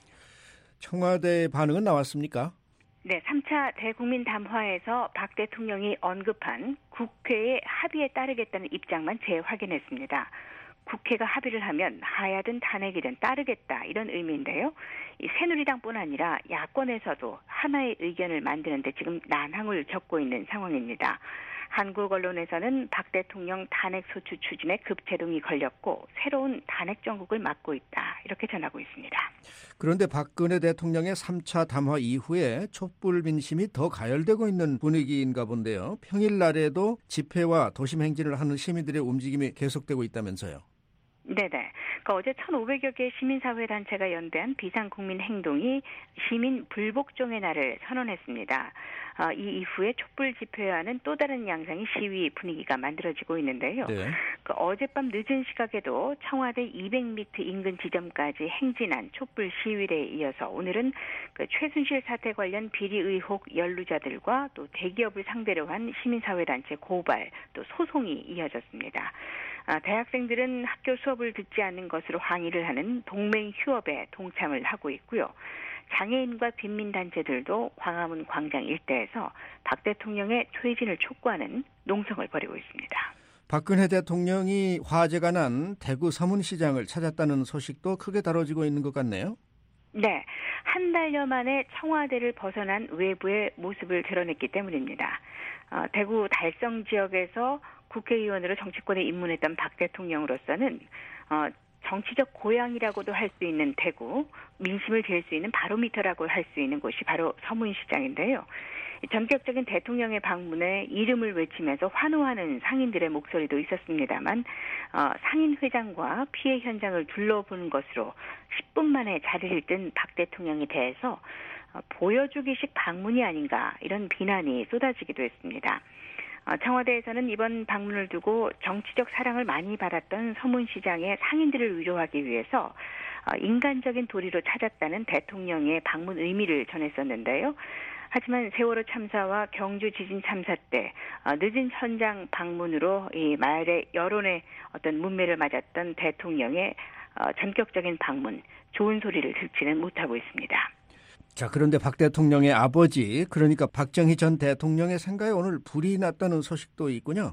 청와대 반응은 나왔습니까? 네, 삼 차 대국민 담화에서 박 대통령이 언급한 국회의 합의에 따르겠다는 입장만 재확인했습니다. 국회가 합의를 하면 하야든 탄핵이든 따르겠다 이런 의미인데요. 이 새누리당뿐 아니라 야권에서도 하나의 의견을 만드는데 지금 난항을 겪고 있는 상황입니다. 한국 언론에서는 박 대통령 탄핵 소추 추진에 급제동이 걸렸고 새로운 탄핵 정국을 맞고 있다. 이렇게 전하고 있습니다. 그런데 박근혜 대통령의 삼 차 담화 이후에 촛불 민심이 더 가열되고 있는 분위기인가 본데요. 평일날에도 집회와 도심 행진을 하는 시민들의 움직임이 계속되고 있다면서요. 네네. 그러니까 어제 천오백여 개 시민사회 단체가 연대한 비상국민행동이 시민 불복종의 날을 선언했습니다. 어, 이 이후에 촛불 집회와는 또 다른 양상의 시위 분위기가 만들어지고 있는데요. 네. 그 어젯밤 늦은 시각에도 청와대 이백 미터 인근 지점까지 행진한 촛불 시위에 이어서 오늘은 그 최순실 사태 관련 비리 의혹 연루자들과 또 대기업을 상대로 한 시민사회 단체 고발 또 소송이 이어졌습니다. 아, 대학생들은 학교 수업을 듣지 않는 것으로 항의를 하는 동맹 휴업에 동참을 하고 있고요. 장애인과 빈민단체들도 광화문 광장 일대에서 박 대통령의 퇴진을 촉구하는 농성을 벌이고 있습니다. 박근혜 대통령이 화제가 난 대구 서문시장을 찾았다는 소식도 크게 다뤄지고 있는 것 같네요. 네, 한 달여 만에 청와대를 벗어난 외부의 모습을 드러냈기 때문입니다. 어, 대구 달성 지역에서 국회의원으로 정치권에 입문했던 박 대통령으로서는 어, 정치적 고향이라고도 할 수 있는 대구, 민심을 잴 수 있는 바로미터라고 할 수 있는 곳이 바로 서문시장인데요. 전격적인 대통령의 방문에 이름을 외치면서 환호하는 상인들의 목소리도 있었습니다만 어, 상인회장과 피해 현장을 둘러보는 것으로 십 분 만에 자리를 뜬 박 대통령에 대해서 어, 보여주기식 방문이 아닌가 이런 비난이 쏟아지기도 했습니다. 어, 청와대에서는 이번 방문을 두고 정치적 사랑을 많이 받았던 서문시장의 상인들을 위로하기 위해서 어, 인간적인 도리로 찾았다는 대통령의 방문 의미를 전했었는데요. 하지만 세월호 참사와 경주 지진 참사 때 어, 늦은 현장 방문으로 이 말의 여론의 어떤 문매를 맞았던 대통령의 어, 전격적인 방문, 좋은 소리를 듣지는 못하고 있습니다. 자, 그런데 박 대통령의 아버지, 그러니까 박정희 전 대통령의 생가에 오늘 불이 났다는 소식도 있군요.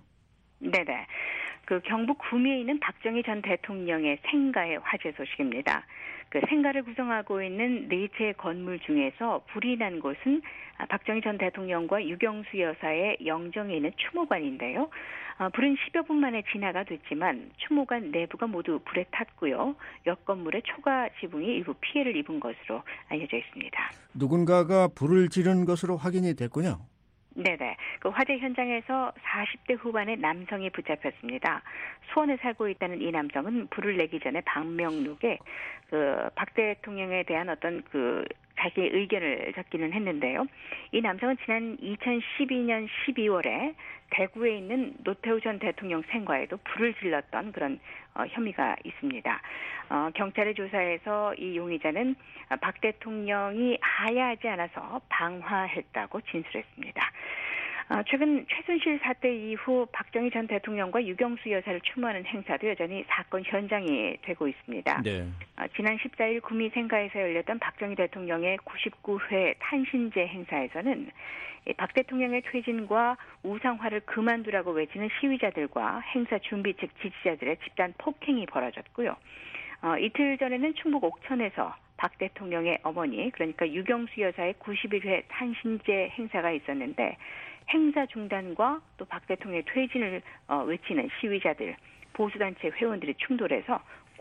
네네. 그 경북 구미에 있는 박정희 전 대통령의 생가의 화재 소식입니다. 그 생가를 구성하고 있는 네 채 건물 중에서 불이 난 곳은 박정희 전 대통령과 유경수 여사의 영정에 있는 추모관인데요. 어, 불은 십여 분 만에 진화가 됐지만 추모관 내부가 모두 불에 탔고요. 옆 건물의 초가 지붕이 일부 피해를 입은 것으로 알려져 있습니다. 누군가가 불을 지른 것으로 확인이 됐군요. 네네. 그 화재 현장에서 사십 대 후반의 남성이 붙잡혔습니다. 수원에 살고 있다는 이 남성은 불을 내기 전에 방명록에 그 박 대통령에 대한 어떤 그 자기의 의견을 적기는 했는데요. 이 남성은 지난 이천십이 년 십이월에 대구에 있는 노태우 전 대통령 생가에도 불을 질렀던 그런 어, 혐의가 있습니다. 어, 경찰의 조사에서 이 용의자는 박 대통령이 하야하지 않아서 방화했다고 진술했습니다. 어, 최근 최순실 사태 이후 박정희 전 대통령과 유경수 여사를 추모하는 행사도 여전히 사건 현장이 되고 있습니다. 네. 어, 지난 십사 일 구미 생가에서 열렸던 박정희 대통령의 구십구 회 탄신제 행사에서는 박 대통령의 퇴진과 우상화를 그만두라고 외치는 시위자들과 행사 준비 측 지지자들의 집단 폭행이 벌어졌고요. 어, 이틀 전에는 충북 옥천에서 박 대통령의 어머니, 그러니까 유경수 여사의 구십일 회 탄신제 행사가 있었는데 행사 중단과 또 박 대통령의 퇴진을 어, 외치는 시위자들, 보수단체 회원들이 충돌해서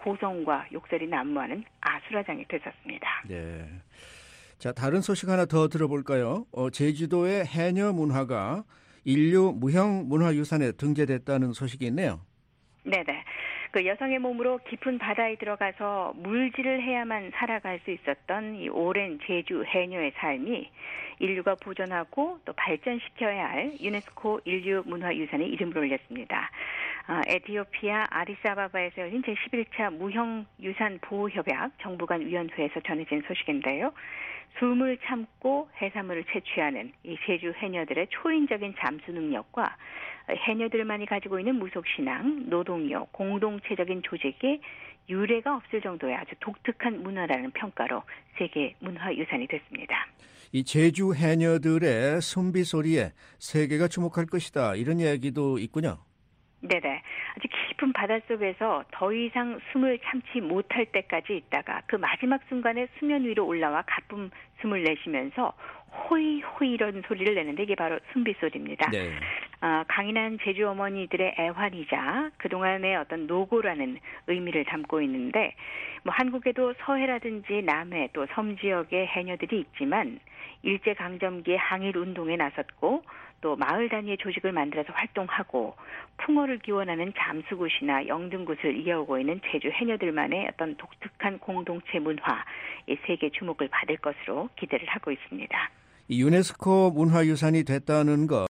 고성과 욕설이 난무하는 아수라장이 됐었습니다. 네. 자, 다른 소식 하나 더 들어볼까요? 어, 제주도의 해녀 문화가 인류 무형 문화유산에 등재됐다는 소식이 있네요. 네네. 그 여성의 몸으로 깊은 바다에 들어가서 물질을 해야만 살아갈 수 있었던 이 오랜 제주 해녀의 삶이 인류가 보존하고 또 발전시켜야 할 유네스코 인류 문화유산에 이름을 올렸습니다. 어, 에티오피아 아디스아바바에서 열린 제십일 차 무형유산 보호협약 정부 간 위원회에서 전해진 소식인데요. 숨을 참고 해산물을 채취하는 이 제주 해녀들의 초인적인 잠수 능력과 해녀들만이 가지고 있는 무속신앙, 노동력, 공동체적인 조직이 유례가 없을 정도의 아주 독특한 문화라는 평가로 세계 문화유산이 됐습니다. 이 제주 해녀들의 숨비 소리에 세계가 주목할 것이다, 이런 이야기도 있군요. 네네. 아주 깊은 바닷속에서 더 이상 숨을 참지 못할 때까지 있다가 그 마지막 순간에 수면 위로 올라와 가쁜 숨을 내쉬면서 호이 호이 이런 소리를 내는데 이게 바로 숨비 소리입니다. 네. 아, 강인한 제주 어머니들의 애환이자 그동안의 어떤 노고라는 의미를 담고 있는데 뭐 한국에도 서해라든지 남해 또 섬 지역의 해녀들이 있지만 일제강점기에 항일운동에 나섰고 또 마을 단위의 조직을 만들어서 활동하고 풍어를 기원하는 잠수굿이나 영등굿을 이어오고 있는 제주 해녀들만의 어떤 독특한 공동체 문화, 세계 주목을 받을 것으로 기대를 하고 있습니다. 유네스코 문화유산이 됐다는 것